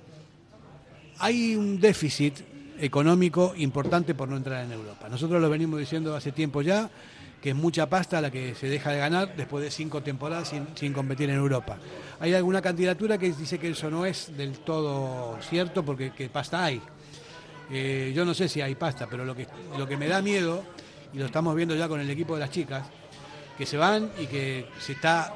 hay un déficit económico importante por no entrar en Europa. Nosotros lo venimos diciendo hace tiempo ya, que es mucha pasta la que se deja de ganar después de 5 temporadas sin competir en Europa. Hay alguna candidatura que dice que eso no es del todo cierto, porque que pasta hay. Yo no sé si hay pasta, pero lo que me da miedo, y lo estamos viendo ya con el equipo de las chicas, que se van y que se está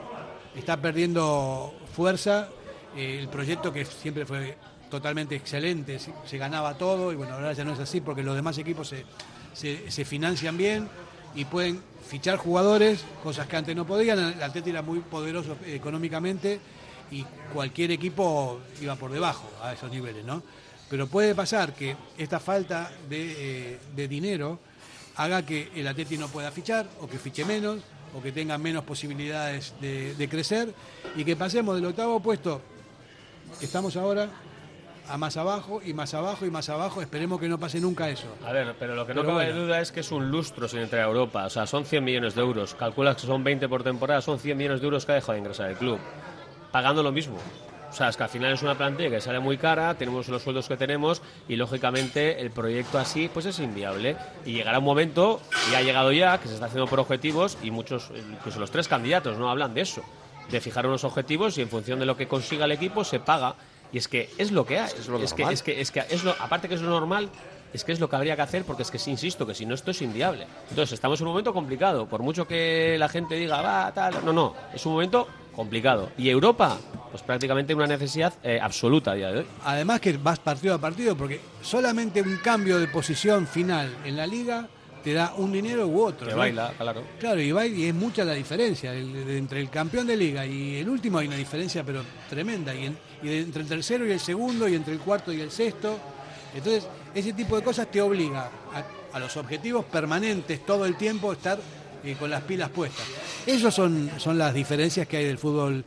perdiendo fuerza. El proyecto que siempre fue totalmente excelente, se ganaba todo, y bueno, ahora ya no es así porque los demás equipos se financian bien y pueden fichar jugadores, cosas que antes no podían. El Atleti era muy poderoso económicamente y cualquier equipo iba por debajo a esos niveles, ¿no? Pero puede pasar que esta falta de dinero haga que el Atleti no pueda fichar, o que fiche menos, o que tenga menos posibilidades de crecer, y que pasemos del 8º puesto que estamos ahora a más abajo y más abajo y más abajo. Esperemos que no pase nunca eso.
A ver, pero lo que no cabe duda es que es un lustro sin entrar a Europa. O sea, son 100 millones de euros. Calculas que son 20 por temporada, son 100 millones de euros que ha dejado de ingresar el club, pagando lo mismo. O sea, es que al final es una plantilla que sale muy cara, tenemos los sueldos que tenemos y, lógicamente, el proyecto así pues es inviable. Y llegará un momento, y ha llegado ya, que se está haciendo por objetivos, y muchos, incluso los 3 candidatos, no hablan de eso, de fijar unos objetivos y en función de lo que consiga el equipo se paga. Y es que es lo que hay. Aparte que es lo normal, es que es lo que habría que hacer, porque es que, insisto, que si no, esto es inviable. Entonces, estamos en un momento complicado. Por mucho que la gente diga, va, tal, no, es un momento complicado. Y Europa, pues prácticamente una necesidad absoluta a día de hoy.
Además que vas partido a partido, porque solamente un cambio de posición final en la Liga te da un dinero u otro.
Que
¿no?
baila, claro.
Claro, y es mucha la diferencia. Entre el campeón de Liga y el último hay una diferencia, pero tremenda. Y entre el tercero y el segundo, y entre el cuarto y el sexto. Entonces, ese tipo de cosas te obliga a los objetivos permanentes todo el tiempo, estar con las pilas puestas. Esas son las diferencias que hay del fútbol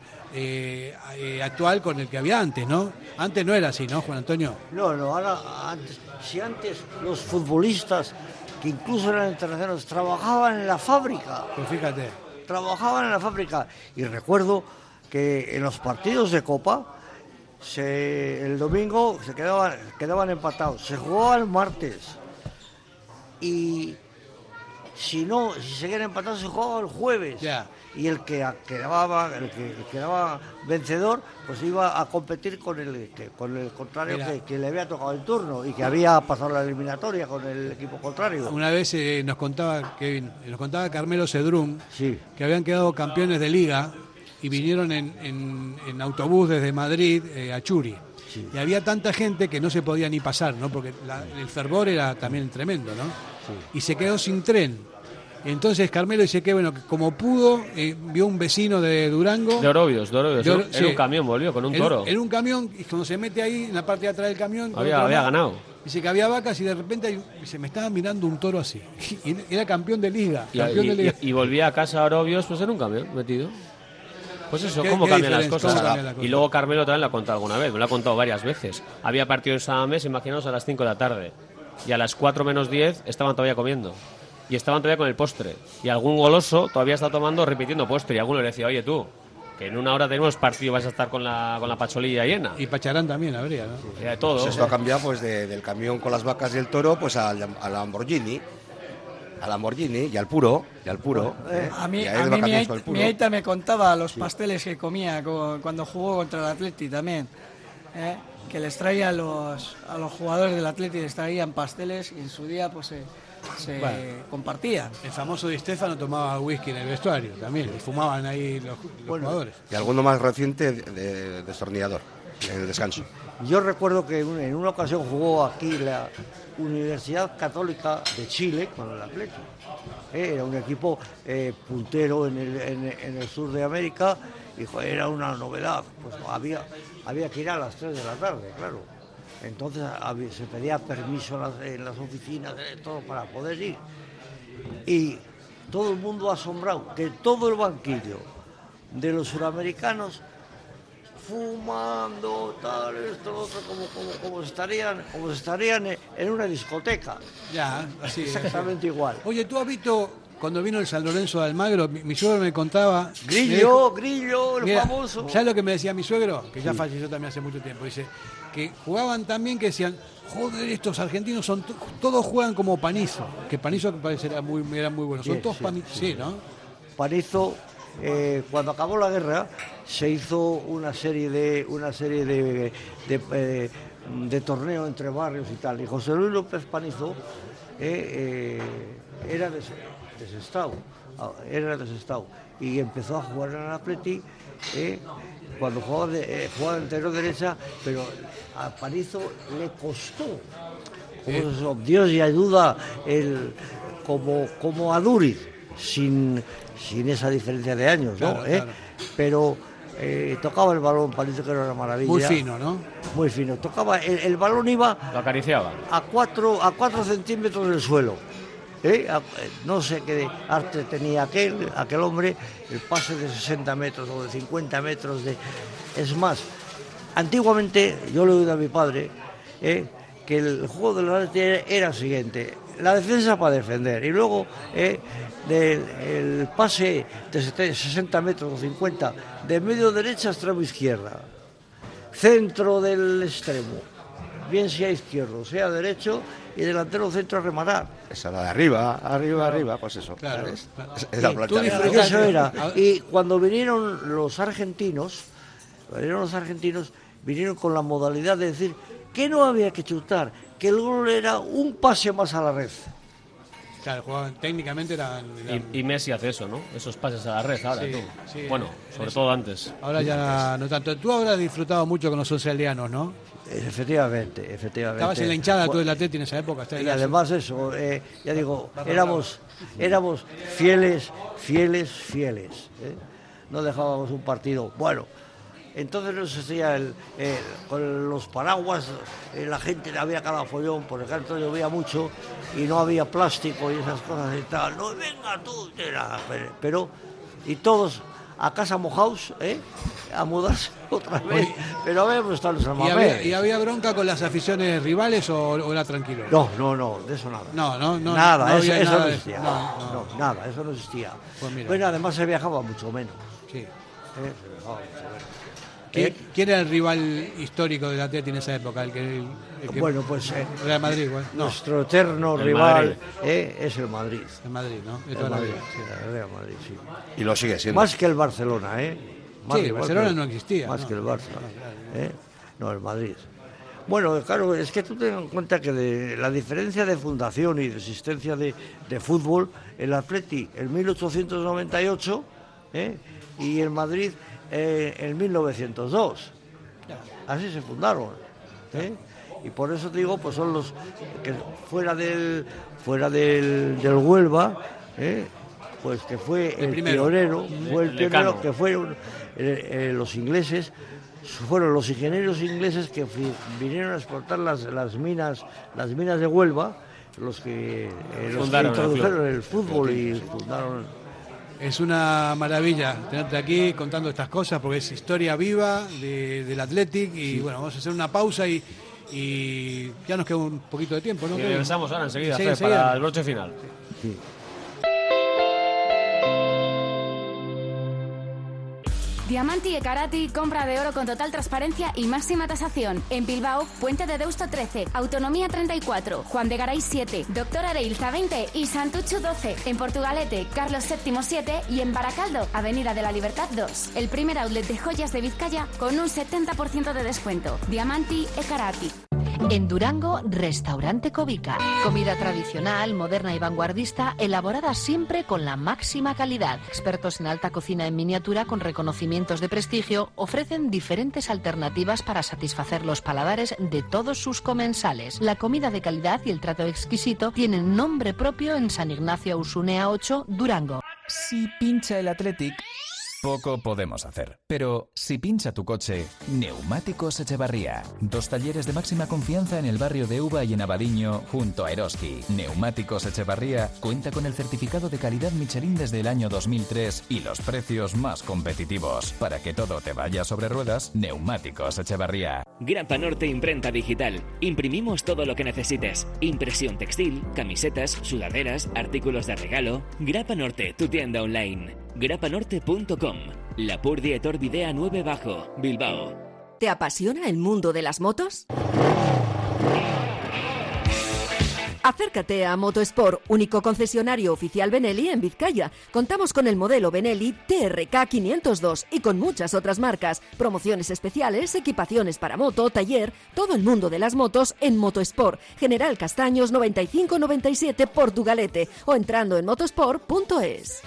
actual con el que había antes, ¿no? Antes no era así, ¿no, Juan Antonio?
No, ahora, si antes los futbolistas, que incluso eran internacionales, trabajaban en la fábrica.
Pues fíjate.
Trabajaban en la fábrica. Y recuerdo que en los partidos de Copa, el domingo se quedaban empatados. Se jugaba el martes. Y si seguían empatados, se jugaba el jueves.
Ya.
Y el que quedaba vencedor, pues iba a competir con el contrario que le había tocado el turno y que había pasado la eliminatoria con el equipo contrario.
Una vez nos contaba Carmelo Cedrún, sí, que habían quedado campeones de Liga y vinieron en autobús desde Madrid a Churi. Sí. Y había tanta gente que no se podía ni pasar, ¿no? Porque el fervor era también tremendo, ¿no? Sí. Y se quedó sin tren. Entonces Carmelo dice que, bueno, que como pudo, vio un vecino de Durango.
De Orobios. En un camión volvió, con un toro.
En un camión, y cuando se mete ahí, en la parte de atrás del camión...
Había ganado.
Dice que había vacas y de repente se me estaba mirando un toro así. Y era campeón de Liga.
Y volvía a casa a Orobios, pues en un camión metido. Pues eso, cómo cambian las cosas. Y luego Carmelo también lo ha contado alguna vez, me lo ha contado varias veces. Había partido en San Mamés, imaginaos, a las 5 de la tarde. Y a las 4 menos 10 estaban todavía comiendo. Y estaban todavía con el postre. Y algún goloso todavía está tomando, repitiendo postre. Y alguno le decía, oye tú, que en una hora tenemos partido, vas a estar con la pacholilla llena.
Y Pacharán también habría, ¿no?
Sí, de todo.
Pues esto ha cambiado pues del camión con las vacas y el toro pues al Lamborghini. Al Lamborghini y al puro.
A mí mi aita me contaba los pasteles que comía cuando jugó contra el Atleti también. Que les traía a los jugadores del Atleti, les traían pasteles y en su día pues se compartían.
El famoso Di Stéfano tomaba whisky en el vestuario también, y fumaban ahí los jugadores.
Y alguno más reciente de destornillador en el descanso.
Yo recuerdo que en una ocasión jugó aquí la Universidad Católica de Chile con el Atlético. Era un equipo puntero en el sur de América y era una novedad. Pues había que ir a las 3 de la tarde, claro. Entonces se pedía permiso en las oficinas, todo para poder ir. Y todo el mundo asombrado, que todo el banquillo de los suramericanos fumando, tal, esto, lo otro, como si estarían en una discoteca.
Ya, así
exactamente igual.
Oye, ¿tú has visto cuando vino el San Lorenzo de Almagro? Mi suegro me contaba...
Grillo, el
mira,
famoso.
¿Sabes lo que me decía mi suegro? Que ya falleció también hace mucho tiempo. Dice que jugaban también, que decían, joder, estos argentinos todos juegan como Panizo. Que Panizo parece era muy bueno. Son todos Panizo, sí, ¿no?
Panizo, cuando acabó la guerra, se hizo una serie de torneo entre barrios y tal. Y José Luis López Panizo era desestado y empezó a jugar en el Atleti cuando jugaba de interior derecha, pero a Panizo le costó. Dios y ayuda como a Duriz, sin esa diferencia de años, ¿no? Claro. Pero tocaba el balón, Panizo, que era una maravilla.
Muy fino, ¿no?
Muy fino. Tocaba, el balón iba...
Lo acariciaba.
A 4 centímetros del suelo. No sé qué arte tenía aquel hombre, el pase de 60 metros o de 50 metros. Es más, antiguamente, yo le he oído a mi padre, que el juego del Atleti era el siguiente: la defensa para defender, y luego el pase de 60 metros o 50 de medio derecha a extremo izquierda, centro del extremo, bien sea izquierdo, sea derecho, y delantero centro a rematar.
Esa era de arriba, pues eso.
Claro.
Es la plancha.
Eso era. Y cuando vinieron los argentinos, vinieron con la modalidad de decir que no había que chutar, que el gol era un pase más a la red.
Claro, jugaban, técnicamente eran...
Y Messi hace eso, ¿no? Esos pases a la red ahora,
sí,
tú.
Sí,
bueno, sobre todo antes.
Ahora ya no tanto. Tú habrás disfrutado mucho con los oncealdeanos, ¿no?
Efectivamente.
Estabas en la hinchada tú del Atleti en esa época.
Y además eso, ya digo, éramos fieles. No dejábamos un partido. Bueno, entonces no se hacía con los paraguas, la gente había cada follón, por ejemplo, llovía mucho y no había plástico y esas cosas y tal. No, venga tú, pero y todos a casa mojados, a mudarse otra vez. Pero habíamos estado en San Mamés.
¿Y había bronca con las aficiones rivales o era tranquilo?
No, de eso nada.
No.
Nada, eso no
existía.
Nada, eso no existía.
Pues mira.
Bueno, además se viajaba mucho menos.
Sí.
Se viajaba mucho menos.
¿Quién era el rival histórico del Atleti en esa época?
Bueno, pues
Real Madrid, igual.
Nuestro eterno rival es el Madrid.
El Madrid, ¿no?
El Real Madrid, sí.
Y lo sigue siendo.
Más que el Barcelona,
Sí, Barcelona no existía.
Más que el Barça. No, el Madrid. Bueno, claro, es que tú ten en cuenta que de la diferencia de fundación y de existencia de fútbol, el Atleti en 1898 y el Madrid en 1902. Así se fundaron. Y por eso te digo, pues son los que fuera del Huelva, pues que fue el pionero, que fueron los ingleses. Fueron los ingenieros ingleses que vinieron a explotar las minas de Huelva, los que introdujeron el fútbol y fundaron.
Es una maravilla tenerte aquí contando estas cosas porque es historia viva del Athletic y bueno, vamos a hacer una pausa y ya nos queda un poquito de tiempo, ¿no?
Y regresamos ahora enseguida,
Sí,
para el broche final.
Sí.
Diamanti e Karati, compra de oro con total transparencia y máxima tasación. En Bilbao, Puente de Deusto 13, Autonomía 34, Juan de Garay 7, Doctor Areilza 20 y Santucho 12. En Portugalete, Carlos VII 7 y en Baracaldo, Avenida de la Libertad 2. El primer outlet de joyas de Vizcaya con un 70% de descuento. Diamanti e Karati.
En Durango, Restaurante Covica. Comida tradicional, moderna y vanguardista, elaborada siempre con la máxima calidad. Expertos en alta cocina en miniatura con reconocimientos de prestigio ofrecen diferentes alternativas para satisfacer los paladares de todos sus comensales. La comida de calidad y el trato exquisito tienen nombre propio en San Ignacio Ausunea 8, Durango.
Si pincha el Athletic, poco podemos hacer. Pero si pincha tu coche, Neumáticos Echevarría. 2 talleres de máxima confianza en el barrio de Uva y en Abadiño, junto a Eroski. Neumáticos Echevarría cuenta con el certificado de calidad Michelin desde el año 2003 y los precios más competitivos. Para que todo te vaya sobre ruedas, Neumáticos Echevarría.
Grapa Norte Imprenta Digital. Imprimimos todo lo que necesites. Impresión textil, camisetas, sudaderas, artículos de regalo. Grapa Norte, tu tienda online. grapanorte.com. Lapurdi Etor Videa 9 Bajo, Bilbao.
¿Te apasiona el mundo de las motos? Acércate a Motosport, único concesionario oficial Benelli en Vizcaya. Contamos con el modelo Benelli TRK 502 y con muchas otras marcas. Promociones especiales, equipaciones para moto, taller, todo el mundo de las motos en Motosport. General Castaños 9597 Portugalete o entrando en motosport.es.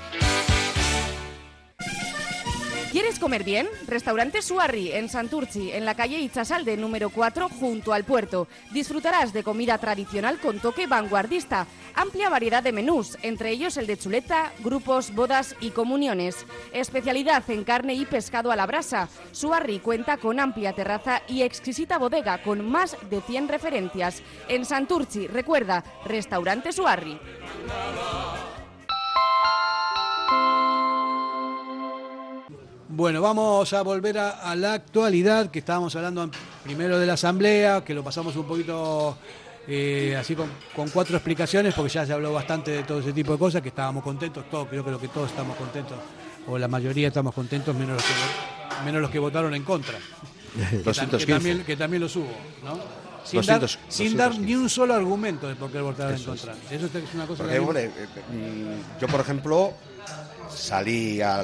¿Quieres comer bien? Restaurante Suarri en Santurchi, en la calle Itzasalde número 4, junto al puerto. Disfrutarás de comida tradicional con toque vanguardista. Amplia variedad de menús, entre ellos el de chuleta, grupos, bodas y comuniones. Especialidad en carne y pescado a la brasa. Suarri cuenta con amplia terraza y exquisita bodega con más de 100 referencias. En Santurchi, recuerda, Restaurante Suarri.
Bueno, vamos a volver a la actualidad, que estábamos hablando primero de la asamblea, que lo pasamos un poquito así con 4 explicaciones, porque ya se habló bastante de todo ese tipo de cosas, que estábamos contentos, creo que todos estamos contentos, o la mayoría estamos contentos, menos los que votaron en contra.
215.
Que también los hubo, ¿no? Sin
200,
dar ni un solo argumento de por qué votaron en contra. Eso es una cosa
porque, hombre, yo, por ejemplo, salí a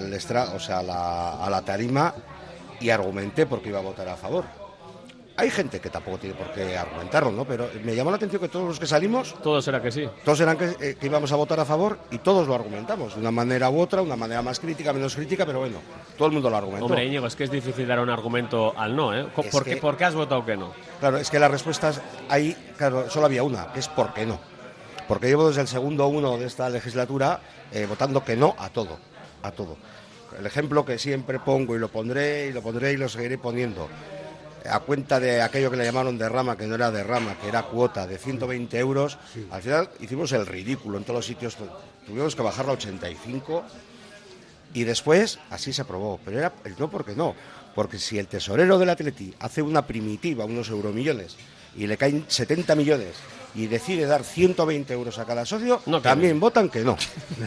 la tarima y argumenté porque iba a votar a favor. Hay gente que tampoco tiene por qué argumentarlo, ¿no? Pero me llamó la atención que todos los que salimos...
Todos eran que sí.
Todos eran que íbamos a votar a favor y todos lo argumentamos. De una manera u otra, una manera más crítica, menos crítica, pero bueno, todo el mundo lo argumentó.
Hombre, Íñigo, es que es difícil dar un argumento al no, ¿eh? ¿Por qué has votado que no?
Claro, es que las respuestas ahí, claro, solo había una, que es ¿por qué no? Porque llevo desde el segundo 1 de esta legislatura votando que no a todo, a todo. El ejemplo que siempre pongo y lo pondré y lo seguiré poniendo, a cuenta de aquello que le llamaron derrama, que no era derrama, que era cuota de 120 euros, sí. Al final hicimos el ridículo en todos los sitios, tuvimos que bajarla a 85 y después así se aprobó, pero era el no porque no, porque si el tesorero del Atleti hace una primitiva, unos euromillones, y le caen 70 millones y decide dar 120 euros a cada socio, no, también votan que no.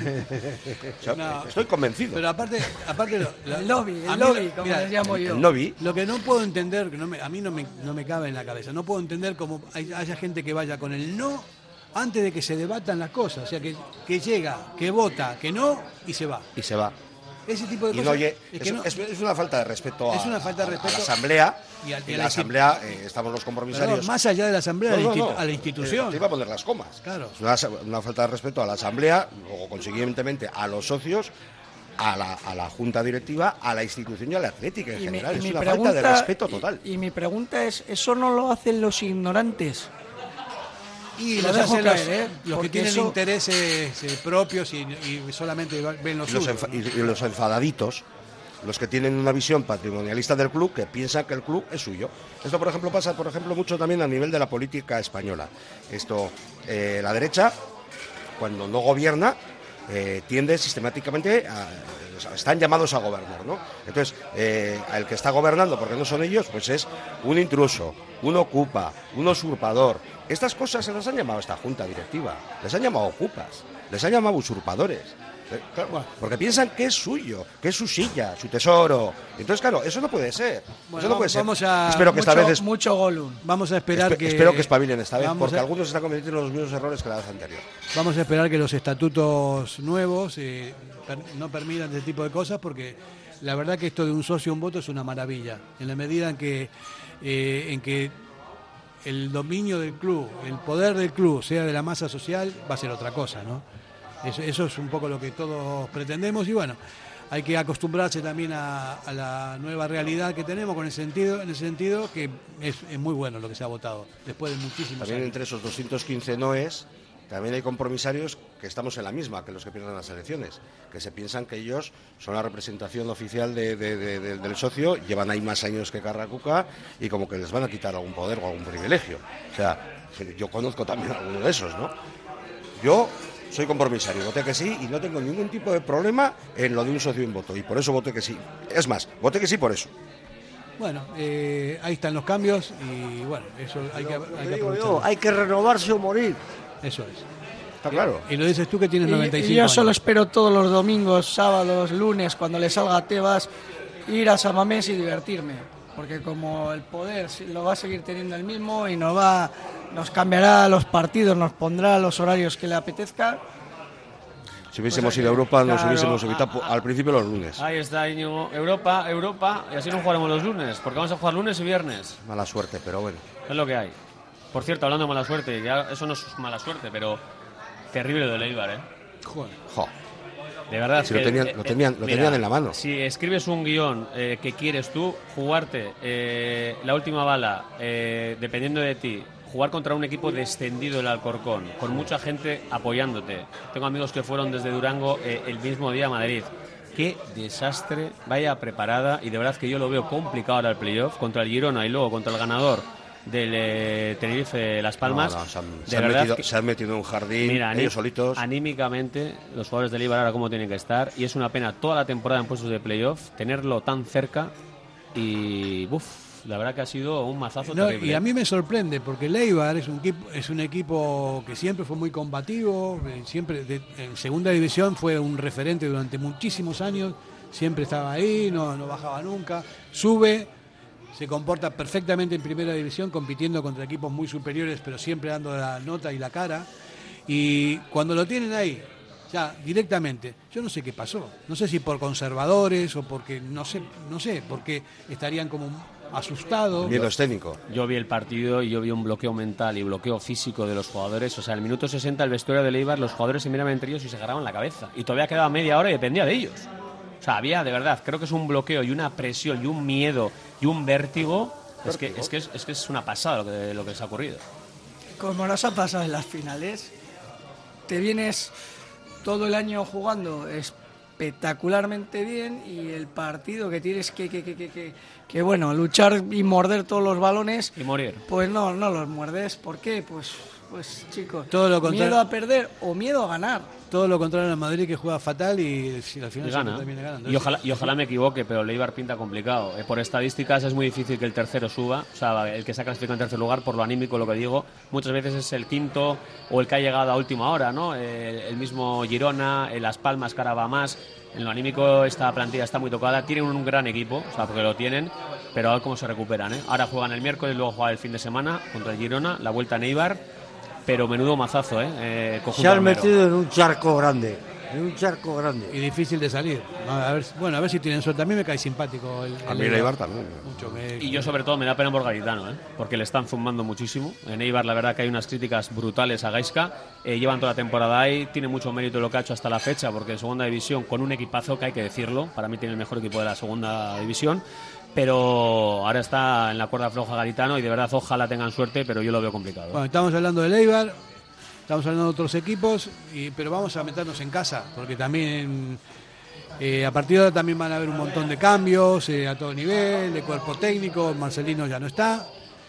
O sea, no. Estoy convencido.
Pero aparte
el lobby, como les llamo yo.
El lobby.
Lo que no puedo entender, que a mí no me cabe en la cabeza, no puedo entender cómo haya gente que vaya con el no antes de que se debatan las cosas. O sea, que llega, que vota, que no y se va.
Y se va.
Ese tipo de cosas.
No, oye, es una falta de respeto a la Asamblea. Y a la Asamblea estamos los compromisarios.
Pero más allá de la Asamblea, a la institución.
Te iba a poner las comas.
Claro.
Es una falta de respeto a la Asamblea, luego consiguientemente a los socios, a la Junta Directiva, a la institución y a la Atlética en general. Es una falta de respeto total.
Y mi pregunta es, ¿eso no lo hacen los ignorantes?
Y los hacen los que tienen intereses propios y solamente ven los suyos.
Y los enfadaditos, los que tienen una visión patrimonialista del club, que piensan que el club es suyo. Esto, por ejemplo, pasa mucho también a nivel de la política española. La derecha, cuando no gobierna, tiende sistemáticamente están llamados a gobernar, ¿no? Entonces, el que está gobernando, porque no son ellos, pues es un intruso, un ocupa, un usurpador. Estas cosas se las han llamado a esta junta directiva, les han llamado ocupas, les han llamado usurpadores. Claro, porque piensan que es suyo, que es su silla, su tesoro. Entonces, claro, eso no puede ser.
Bueno,
eso no puede ser.
Espero que esta vez mucho Gollum. Vamos a esperar
espero que espabilen esta vez, porque algunos están cometiendo los mismos errores que la vez anterior.
Vamos a esperar que los estatutos nuevos no permitan ese tipo de cosas, porque la verdad que esto de un socio un voto es una maravilla. En la medida en que el dominio del club, el poder del club sea de la masa social, va a ser otra cosa, ¿no? Eso es un poco lo que todos pretendemos y bueno, hay que acostumbrarse también a la nueva realidad que tenemos en ese sentido que es muy bueno lo que se ha votado después de muchísimos
también
años.
Entre esos 215 noes también hay compromisarios que estamos en la misma que los que pierden las elecciones, que se piensan que ellos son la representación oficial del socio, llevan ahí más años que Carracuca y como que les van a quitar algún poder o algún privilegio. O sea, yo conozco también a alguno de esos, ¿no? Yo soy compromisario, voté que sí y no tengo ningún tipo de problema en lo de un socio en voto y por eso voté que sí. Es más, voté que sí por eso.
Bueno, ahí están los cambios y bueno, eso hay que aprovechar.
Hay que renovarse o morir.
Eso es.
Está claro.
Y lo dices tú que tienes 95
y yo
años.
solo espero todos los domingos, sábados, lunes, cuando le salga a Tebas, ir a San Mamés y divertirme. Porque como el poder lo va a seguir teniendo el mismo y nos cambiará los partidos, nos pondrá los horarios que le apetezca.
Si hubiésemos ido a Europa, nos hubiésemos evitado al principio los lunes.
Ahí está, Íñigo. Europa, y así no jugaremos los lunes, porque vamos a jugar lunes y viernes.
Mala suerte, pero bueno.
Es lo que hay. Por cierto, hablando de mala suerte, ya eso no es mala suerte, pero terrible lo de Eibar, ¿eh?
Joder.
De verdad.
Si lo tenían en la mano.
Si escribes un guión que quieres tú, jugarte la última bala, dependiendo de ti, jugar contra un equipo descendido del Alcorcón, con mucha gente apoyándote. Tengo amigos que fueron desde Durango el mismo día a Madrid. Qué desastre, vaya preparada, y de verdad que yo lo veo complicado ahora el playoff, contra el Girona y luego contra el ganador del Tenerife Las Palmas.
Se han metido en un jardín, mira, ellos solitos.
Anímicamente, los jugadores del Eibar ahora cómo tienen que estar, y es una pena toda la temporada en puestos de playoff, tenerlo tan cerca y la verdad que ha sido un mazazo terrible.
Y a mí me sorprende porque el Eibar es un equipo que siempre fue muy combativo, siempre en segunda división fue un referente durante muchísimos años, siempre estaba ahí, no bajaba nunca, sube, se comporta perfectamente en primera división, compitiendo contra equipos muy superiores, pero siempre dando la nota y la cara. Y cuando lo tienen ahí, ya directamente, yo no sé qué pasó. No sé si por conservadores o porque, no sé, porque estarían como asustados.
Miedo escénico.
Yo vi el partido y yo vi un bloqueo mental y bloqueo físico de los jugadores. O sea, en el minuto 60 el vestuario del Eibar, los jugadores se miraban entre ellos y se agarraban la cabeza. Y todavía quedaba media hora y dependía de ellos. O sea, había, de verdad, creo que es un bloqueo y una presión y un miedo y un vértigo. Es que es una pasada lo que les ha ocurrido.
Como nos ha pasado en las finales, te vienes todo el año jugando espectacularmente bien y el partido que tienes que bueno, luchar y morder todos los balones.
Y morir.
Pues no los muerdes. ¿Por qué? Pues chicos,
todo lo
miedo a perder o miedo a ganar.
Todo lo contrario en Madrid, que juega fatal y al final
gana.
Termina ganando.
Y ojalá me equivoque, pero el Eibar pinta complicado. Por estadísticas es muy difícil que el tercero suba. O sea, el que se ha clasificado en tercer lugar, por lo anímico, lo que digo, muchas veces es el quinto o el que ha llegado a última hora, ¿no? El mismo Girona, Las Palmas, que ahora va más. En lo anímico esta plantilla está muy tocada. Tienen un gran equipo, o sea, porque lo tienen, pero a ver cómo se recuperan, ¿eh? Ahora juegan el miércoles, luego juegan el fin de semana contra el Girona, la vuelta en Eibar, pero menudo mazazo, ¿eh?
Se han metido en un charco grande.
Y difícil de salir. A ver si tienen suerte. A mí me cae simpático
a mí el Eibar también.
Y yo sobre todo me da pena por Garitano, porque le están zumbando muchísimo. En Eibar la verdad que hay unas críticas brutales a Gaisca. Llevan toda la temporada ahí, tiene mucho mérito lo que ha hecho hasta la fecha, porque en segunda división, con un equipazo, que hay que decirlo, para mí tiene el mejor equipo de la segunda división, pero ahora está en la cuerda floja Garitano y de verdad ojalá tengan suerte, pero yo lo veo complicado.
Bueno, estamos hablando del Eibar, estamos hablando de otros equipos, pero vamos a meternos en casa, porque también a partir de ahora también van a haber un montón de cambios a todo nivel, de cuerpo técnico. Marcelino ya no está.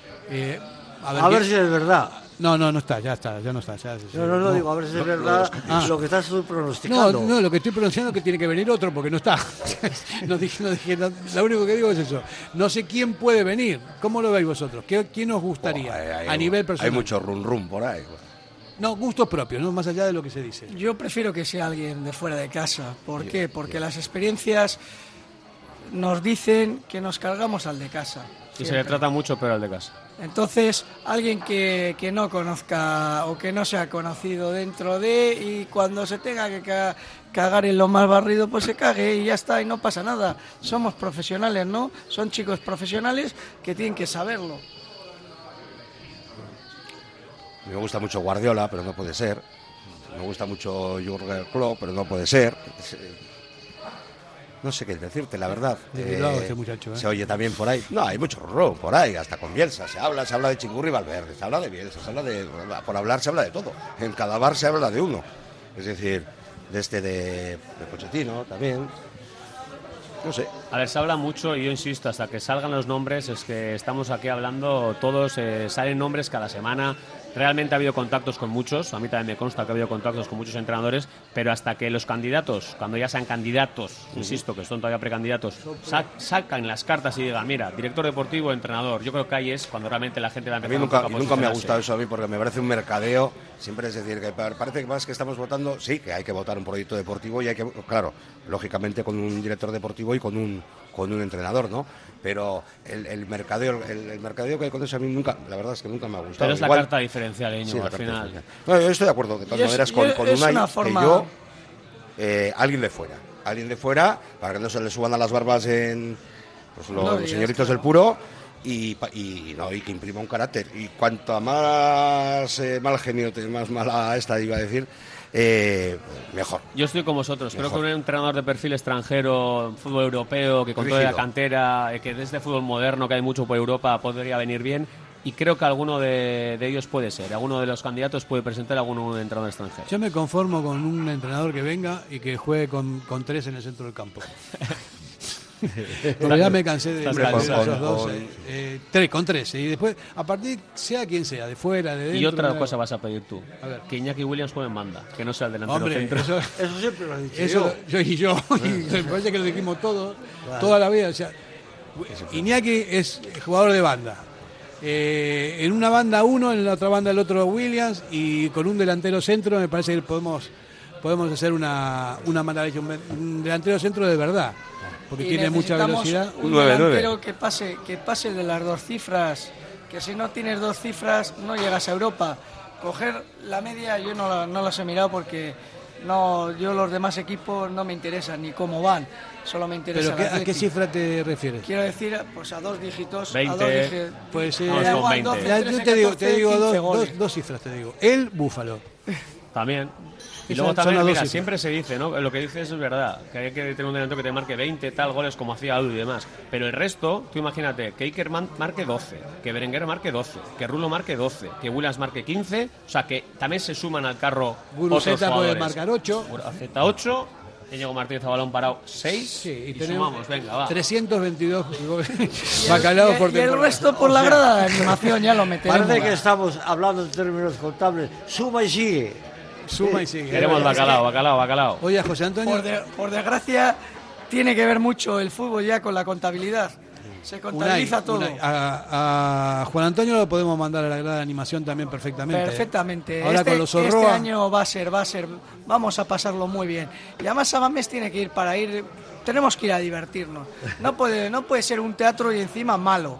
A ver si es verdad.
No está, ya no está.
No, digo, a ver si es verdad lo que estás pronosticando.
No, lo que estoy pronunciando es que tiene que venir otro porque no está. no dije, lo único que digo es eso. No sé quién puede venir. ¿Cómo lo veis vosotros? ¿Quién os gustaría a nivel personal?
Hay mucho rum por ahí.
No, gustos propios, no más allá de lo que se dice.
Yo prefiero que sea alguien de fuera de casa. ¿Por qué? Porque las experiencias nos dicen que nos cargamos al de casa.
Y se le trata mucho peor al de casa.
Entonces, alguien que no conozca o que no sea conocido dentro de, y cuando se tenga que cagar en lo más barrido, pues se cague y ya está, y no pasa nada. Somos profesionales, ¿no? Son chicos profesionales que tienen que saberlo.
Me gusta mucho Guardiola, pero no puede ser. Me gusta mucho Jürgen Klopp, pero no puede ser. No sé qué decirte, la verdad.
Este muchacho,
Se oye también por ahí. No, hay mucho rumor por ahí, hasta con Bielsa. Se habla de Chingurri y Valverde, se habla de Bielsa, se habla de... Por hablar se habla de todo. En cada bar se habla de uno. Es decir, de Pochettino también. No sé.
A ver, se habla mucho y yo insisto, hasta que salgan los nombres, es que estamos aquí hablando todos, salen nombres cada semana. Realmente ha habido contactos con muchos, a mí también me consta que ha habido contactos con muchos entrenadores, pero hasta que los candidatos, cuando ya sean candidatos, insisto, que son todavía precandidatos, sacan las cartas y digan, mira, director deportivo, entrenador, yo creo que ahí es cuando realmente la gente va a empezar
a nunca me ha gustado eso a mí, porque me parece un mercadeo, siempre es decir, que parece que más que estamos votando, sí, que hay que votar un proyecto deportivo y hay que, claro, lógicamente con un director deportivo y con un entrenador, ¿no? Pero el mercadeo que hay con eso a mí nunca, la verdad es que nunca me ha gustado.
Pero es la carta diferencial, Íñigo, al final.
No, yo estoy de acuerdo, de todas maneras, con Unai, forma... que yo, alguien de fuera, para que no se le suban a las barbas los señoritos del puro, y que imprima un carácter. Y cuanto más mal genio, más mala iba a decir, mejor.
Yo estoy con vosotros. Mejor. Creo que un entrenador de perfil extranjero, fútbol europeo, que con toda la cantera, que desde fútbol moderno, que hay mucho por Europa, podría venir bien. Y creo que alguno de ellos puede ser. Alguno de los candidatos puede presentar a algún entrenador extranjero.
Yo me conformo con un entrenador que venga y que juegue con 3 en el centro del campo. Porque ya me cansé de esos dos. 3 con 3. Y después, a partir, sea quien sea, de fuera, de dentro.
Y otra cosa vas a pedir tú. A ver. Que Iñaki Williams juegue en banda, que no sea el delantero centro.
Eso siempre lo he dicho
yo. Y me parece que lo dijimos todos, toda la vida. O sea, Iñaki es jugador de banda. En una banda uno, en la otra banda el otro Williams, y con un delantero centro me parece que podemos hacer una maravilla, un delantero centro de verdad, porque tiene mucha velocidad.
Un delantero que pase de las 2 cifras, que si no tienes 2 cifras no llegas a Europa. Coger la media yo no las he mirado porque yo los demás equipos no me interesan ni cómo van, solo me interesa.
¿Pero a qué cifra te refieres?
Quiero decir, pues a 2 dígitos.
20.
Pues
con 20.
Yo te digo dos cifras, te digo. El Búfalo.
También. Y luego también, mira, siempre se dice, ¿no? Lo que dices es verdad, que hay que tener un delantero que te marque 20 goles como hacía Audu y demás. Pero el resto, tú imagínate, que Iker marque 12, que Berenguer marque 12, que Rulo marque 12, que Williams marque 15, o sea que también se suman al carro
Guruceta puede marcar 8.
Guruceta 8, Íñigo Martínez a balón parado 6,
sí,
y sumamos, venga, va.
322 bacalaos por temporada.
Y el resto por la grada de animación ya lo metemos.
Parece que estamos hablando en términos contables. Suma y sigue.
Queremos bacalao.
Oye, José Antonio.
Por desgracia, tiene que ver mucho el fútbol ya con la contabilidad. Se contabiliza todo.
A Juan Antonio lo podemos mandar a la grada de animación también perfectamente.
Perfectamente.
Ahora con los Zorroa,
este año va a ser. Vamos a pasarlo muy bien. Y además Samamés tiene que ir tenemos que ir a divertirnos. No puede ser un teatro y encima malo.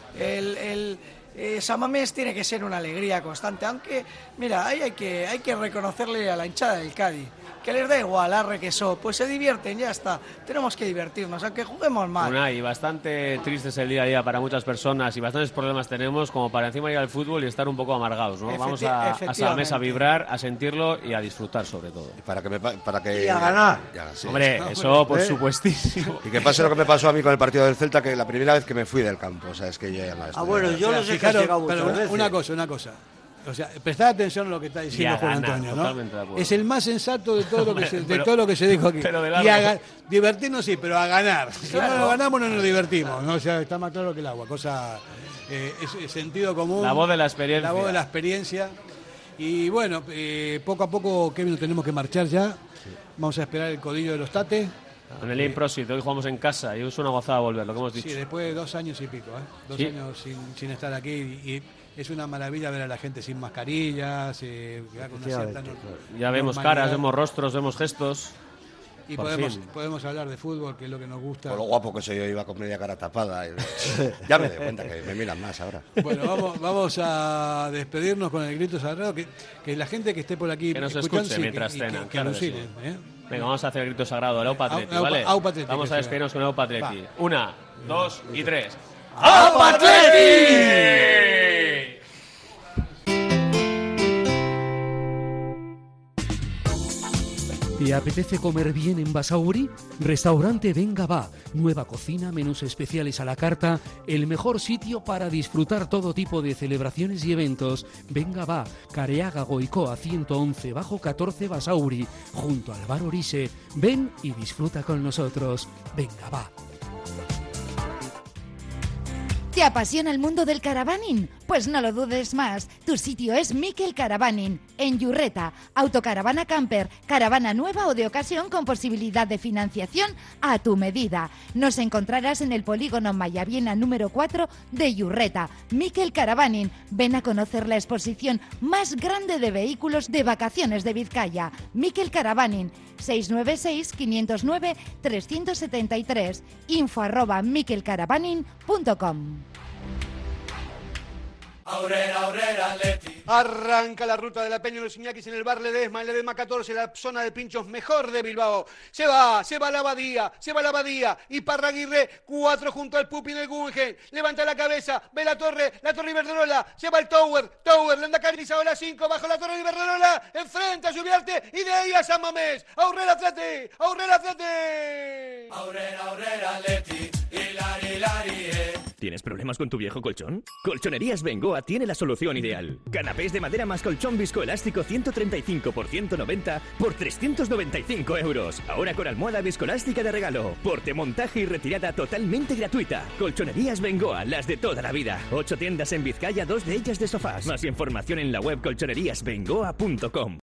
Samamés tiene que ser una alegría constante, aunque, mira, ahí hay que reconocerle a la hinchada del Cádiz, que les da igual, arre que so, pues se divierten, ya está, tenemos que divertirnos, aunque juguemos mal.
Y bastante triste es el día a día para muchas personas y bastantes problemas tenemos como para encima ir al fútbol y estar un poco amargados, ¿no? Vamos a Samamés a vibrar, a sentirlo y a disfrutar sobre todo.
Y a ganar.
Sí. Hombre, eso por supuestísimo.
Y que pase lo que me pasó a mí con el partido del Celta, que la primera vez que me fui del campo, o sea, es que yo ya no estoy.
Bueno, yo no sé qué ha llegado muchas veces.
Una cosa. O sea, prestad atención a lo que está diciendo Juan Antonio, ¿no? Es el más sensato de todo lo que se dijo aquí. Y divertirnos sí, pero a ganar. Si no lo ganamos no nos divertimos, ¿no? O sea, está más claro que el agua. Es sentido común.
La voz de la experiencia.
Y bueno, poco a poco, Kevin, nos tenemos que marchar ya. Sí. Vamos a esperar el codillo de los Tate.
En el Improsit, hoy jugamos en casa y es una gozada volver, lo que hemos dicho.
Sí, después de 2 años y pico, 2 años sin estar aquí y es una maravilla ver a la gente sin mascarillas, con una cierta
ya vemos caras, vemos rostros, vemos gestos.
Y podemos hablar de fútbol, que es lo que nos gusta.
Por lo guapo que soy yo, iba con media cara tapada. Ya me doy cuenta que me miran más ahora.
Bueno, vamos a despedirnos con el grito sagrado, que la gente que esté por aquí
que nos escuche mientras cenan,
que alucinen,
Venga, vamos a hacer el grito sagrado del Aupa Atleti, ¿vale? Vamos a despedirnos con el Aupa Atleti. 1, 2 y 3. ¡Aupa Atleti!
¿Te apetece comer bien en Basauri? Restaurante Venga Va. Nueva cocina, menús especiales a la carta, el mejor sitio para disfrutar todo tipo de celebraciones y eventos. Venga Va, Careaga Goicoa 111 bajo 14 Basauri, junto al bar Orise. Ven y disfruta con nosotros. Venga Va.
¿Te apasiona el mundo del caravaning? Pues no lo dudes más. Tu sitio es Mikel Caravaning, en Yurreta. Autocaravana camper, caravana nueva o de ocasión con posibilidad de financiación a tu medida. Nos encontrarás en el polígono Mayaviena número 4 de Yurreta. Mikel Caravaning. Ven a conocer la exposición más grande de vehículos de vacaciones de Vizcaya. Mikel Caravaning. 696-509-373. info@mikelcaravaning.com.
Aurrera, Leti. Arranca la ruta de la Peña de los Iñakis en el bar Ledesma, en Ledesma 14, la zona de pinchos mejor de Bilbao. Se va la Abadía, y Parraguirre, 4 junto al Pupi en el Guggenheim. Levanta la cabeza, ve la torre Iberdrola, se va el Tower, Lendakari, Isaola 5, bajo la torre Iberdrola, enfrente a Subiarte y de ahí a San Mamés. Aurrera, Atleti. Aurrera, Leti, hilari,
¿Tienes problemas con tu viejo colchón? Colchonerías Bengoa tiene la solución ideal. Canapés de madera más colchón viscoelástico 135 por 190 por 395 euros. Ahora con almohada viscoelástica de regalo. Porte, montaje y retirada totalmente gratuita. Colchonerías Bengoa, las de toda la vida. 8 tiendas en Vizcaya, 2 de ellas de sofás. Más información en la web colchoneríasbengoa.com.